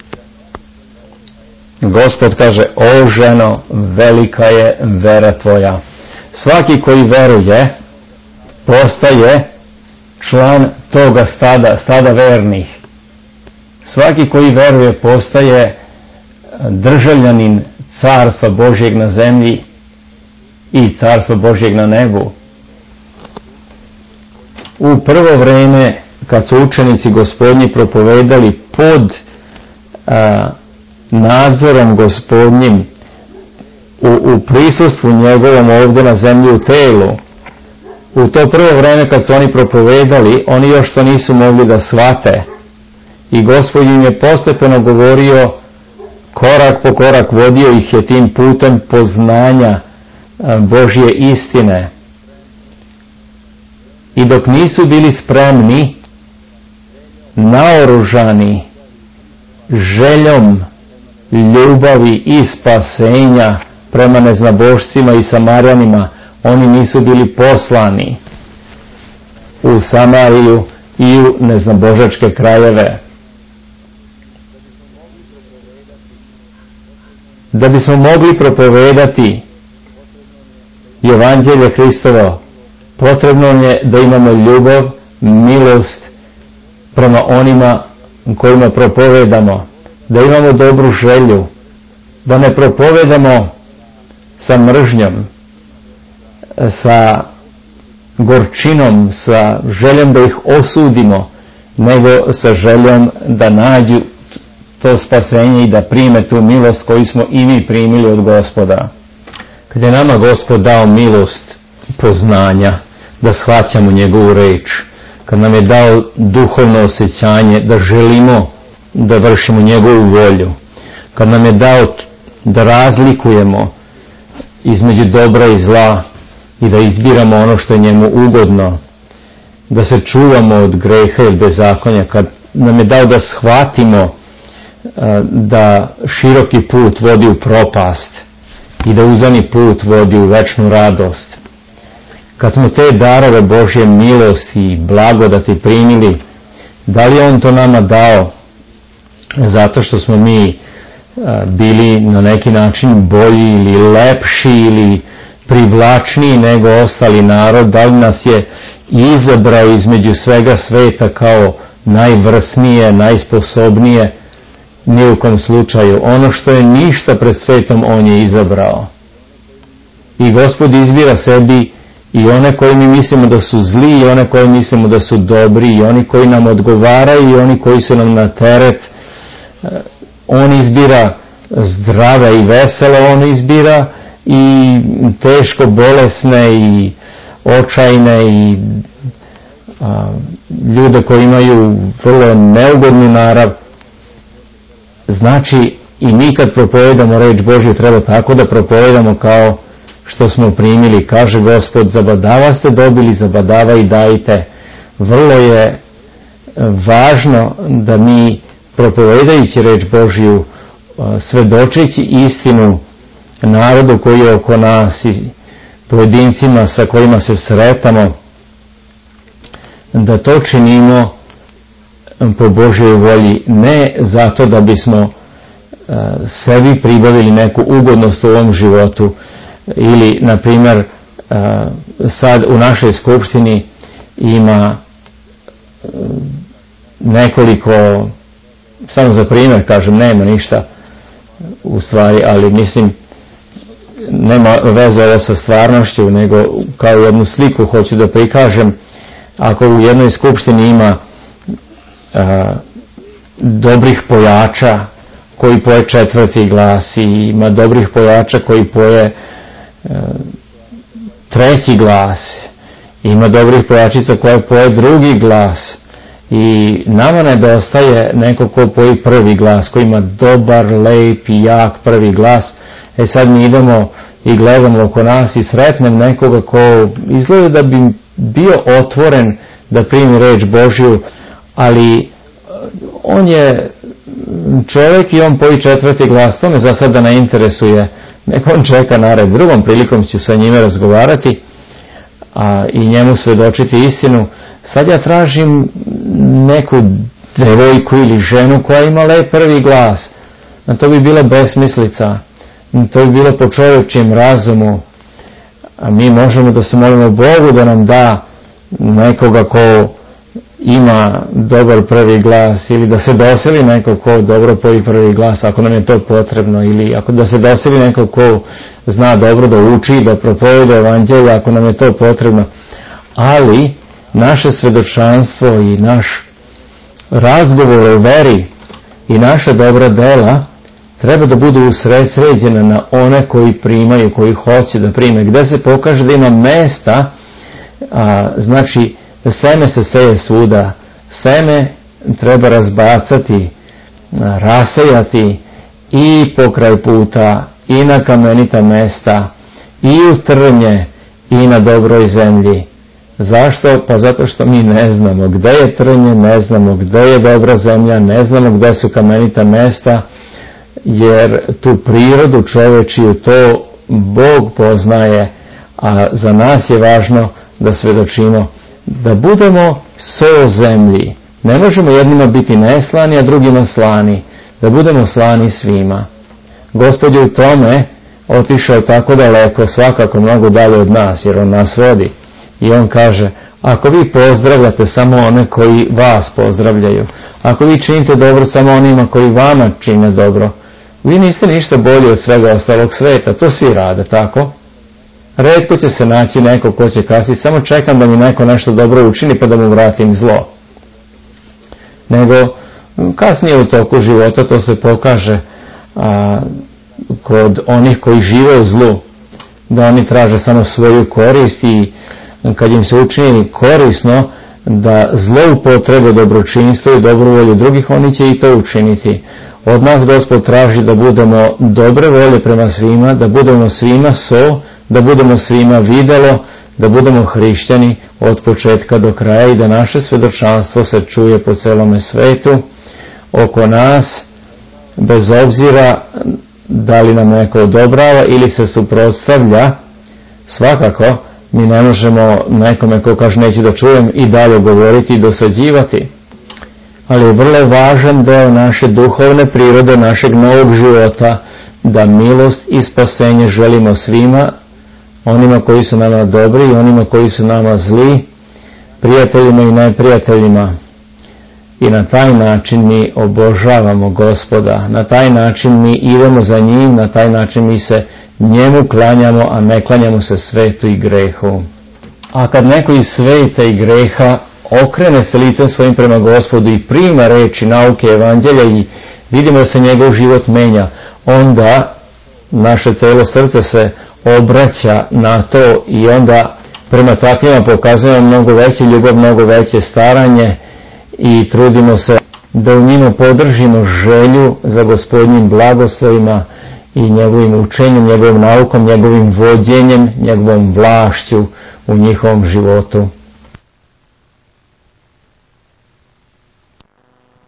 Gospod kaže, o ženo, velika je vera tvoja. Svaki koji veruje postaje član toga stada vernih. Svaki koji veruje postaje državljanin carstva Božjeg na zemlji i carstva Božjeg na nebu. U prvo vreme, kad su učenici Gospodnji propovedali pod nadzorom Gospodnjim, u prisustvu njegovom ovdje na zemlji u telu, u to prvo vreme kad su oni propovedali, oni još to nisu mogli da shvate. I Gospod im je postepeno govorio, korak po korak vodio ih je tim putem poznanja Božje istine. I dok nisu bili spremni, naoružani željom ljubavi i spasenja prema neznabošcima i Samarjanima, oni nisu bili poslani u Samariju i u neznabožačke krajeve. Da bismo mogli propovedati Evanđelje Hristovo, potrebno je da imamo ljubav, milost prema onima kojima propovedamo, da imamo dobru želju, da ne propovedamo sa mržnjom, sa gorčinom, sa željom da ih osudimo, nego sa željom da nađu to spasenje i da prime tu milost koju smo i mi primili od Gospoda. Kad je nama Gospod dao milost poznanja, da shvaćamo njegovu reč, kad nam je dao duhovno osjećanje da želimo da vršimo njegovu volju, kad nam je dao da razlikujemo između dobra i zla i da izbiramo ono što je njemu ugodno, da se čuvamo od greha i bezakonja, kad nam je dao da shvatimo da široki put vodi u propast i da uzani put vodi u večnu radost. Kad smo te darove Božje milosti i blagodati primili, da li on to nama dao zato što smo mi bili na neki način bolji ili lepši ili privlačniji nego ostali narod? Da li nas je izabrao između svega sveta kao najvrsnije, najsposobnije? Ni u kom slučaju. Ono što je ništa pred svetom, on je izabrao. I Gospod izbira sebi i one koji mi mislimo da su zli i one koji mislimo da su dobri i oni koji nam odgovaraju i oni koji su nam na teret. On izbira zdrave i vesele, on izbira i teško bolesne i očajne i ljude koji imaju vrlo neugodnu narav. Znači, i mi kad propovedamo reč Božju treba tako da propovedamo kao što smo primili. Kaže Gospod, zabadava ste dobili, zabadava i dajte. Vrlo je važno da mi propovedajući reč Božju, svedočeći istinu narodu koji je oko nas i pojedincima sa kojima se sretamo, da to činimo po Božjoj volji, ne zato da bismo sebi pribavili neku ugodnost u ovom životu. Ili, na primjer, sad u našoj skupštini ima nekoliko, samo za primjer kažem, nema ništa u stvari, ali mislim, nema veze ovo sa stvarnošću, nego kao jednu sliku hoću da prikažem. Ako u jednoj skupštini ima dobrih pojača koji poje četvrti glas i ima dobrih pojača koji poje treći glas, ima dobrih pevačica koje poje drugi glas, i nama nedostaje neko ko poji prvi glas, koji ima dobar, lep i jak prvi glas. Sad mi idemo i gledamo oko nas i sretnem nekoga ko izgleda da bi bio otvoren da primi reč Božju, ali on je čovjek i on poji četvrti glas. To me za sada ne interesuje, nek on čeka na red. Drugom prilikom ću sa njime razgovarati i njemu svedočiti istinu. Sad ja tražim neku devojku ili ženu koja ima lep prvi glas. To bi bila besmislica, to bi bilo po čovječjem razumu. A mi možemo da se molimo Bogu da nam da nekoga ko ima dobar prvi glas, ili da se doseli neko ko dobro poji prvi glas ako nam je to potrebno, ili ako da se doseli neko ko zna dobro da uči, da propoveda evanđelje ako nam je to potrebno. Ali naše svedočanstvo i naš razgovor o veri i naša dobra dela treba da budu usredsređena na one koji primaju, koji hoće da prime. Gde se pokaže da ima mesta, znači seme se seje svuda. Seme treba razbacati, rasejati i pokraj puta, i na kamenita mesta, i u trnje, i na dobroj zemlji. Zašto? Pa zato što mi ne znamo gde je trnje, ne znamo gde je dobra zemlja, ne znamo gde su kamenita mesta, jer tu prirodu čovečiju to Bog poznaje, a za nas je važno da svedočimo, da budemo so zemlji. Ne možemo jednima biti neslani, a drugima slani, da budemo slani svima. Gospod je u tome otišao tako daleko, svakako mnogo dalje od nas, jer on nas vodi. I on kaže, ako vi pozdravljate samo one koji vas pozdravljaju, ako vi činite dobro samo onima koji vama čine dobro, vi niste ništa bolji od svega ostalog sveta. To svi rade, tako? Retko će se naći neko ko će kasiti, samo čekam da mi neko nešto dobro učini pa da mu vratim zlo. Nego kasnije u toku života to se pokaže kod onih koji žive u zlu, da oni traže samo svoju korist, i kad im se učini korisno da zloupotrebe dobročinstvo i dobru volju drugih, oni će i to učiniti. Od nas Gospod traži da budemo dobre volje prema svima, da budemo svima so, da budemo svima videlo, da budemo hrišćani od početka do kraja i da naše svedočanstvo se čuje po celome svetu, oko nas, bez obzira da li nam neko odobrava ili se suprotstavlja. Svakako mi ne možemo nekome ko kaže neću da čujem i dalje govoriti i dosađivati, ali je vrlo važan deo naše duhovne prirode, našeg novog života, da milost i spasenje želimo svima, onima koji su nama dobri i onima koji su nama zli, prijateljima i neprijateljima. I na taj način mi obožavamo Gospoda, na taj način mi idemo za njim, na taj način mi se njemu klanjamo, a ne klanjamo se svetu i grehu. A kad neko iz sveta i greha okrene se licem svojim prema Gospodu i prima reči nauke evanđelja i vidimo da se njegov život menja, onda naše celo srce se obraća na to i onda prema takvima pokazujemo mnogo veće ljubav, mnogo veće staranje i trudimo se da u njima podržimo želju za Gospodnjim blagoslovima i njegovim učenjem, njegovom naukom, njegovim vođenjem, njegovom vlašću u njihovom životu.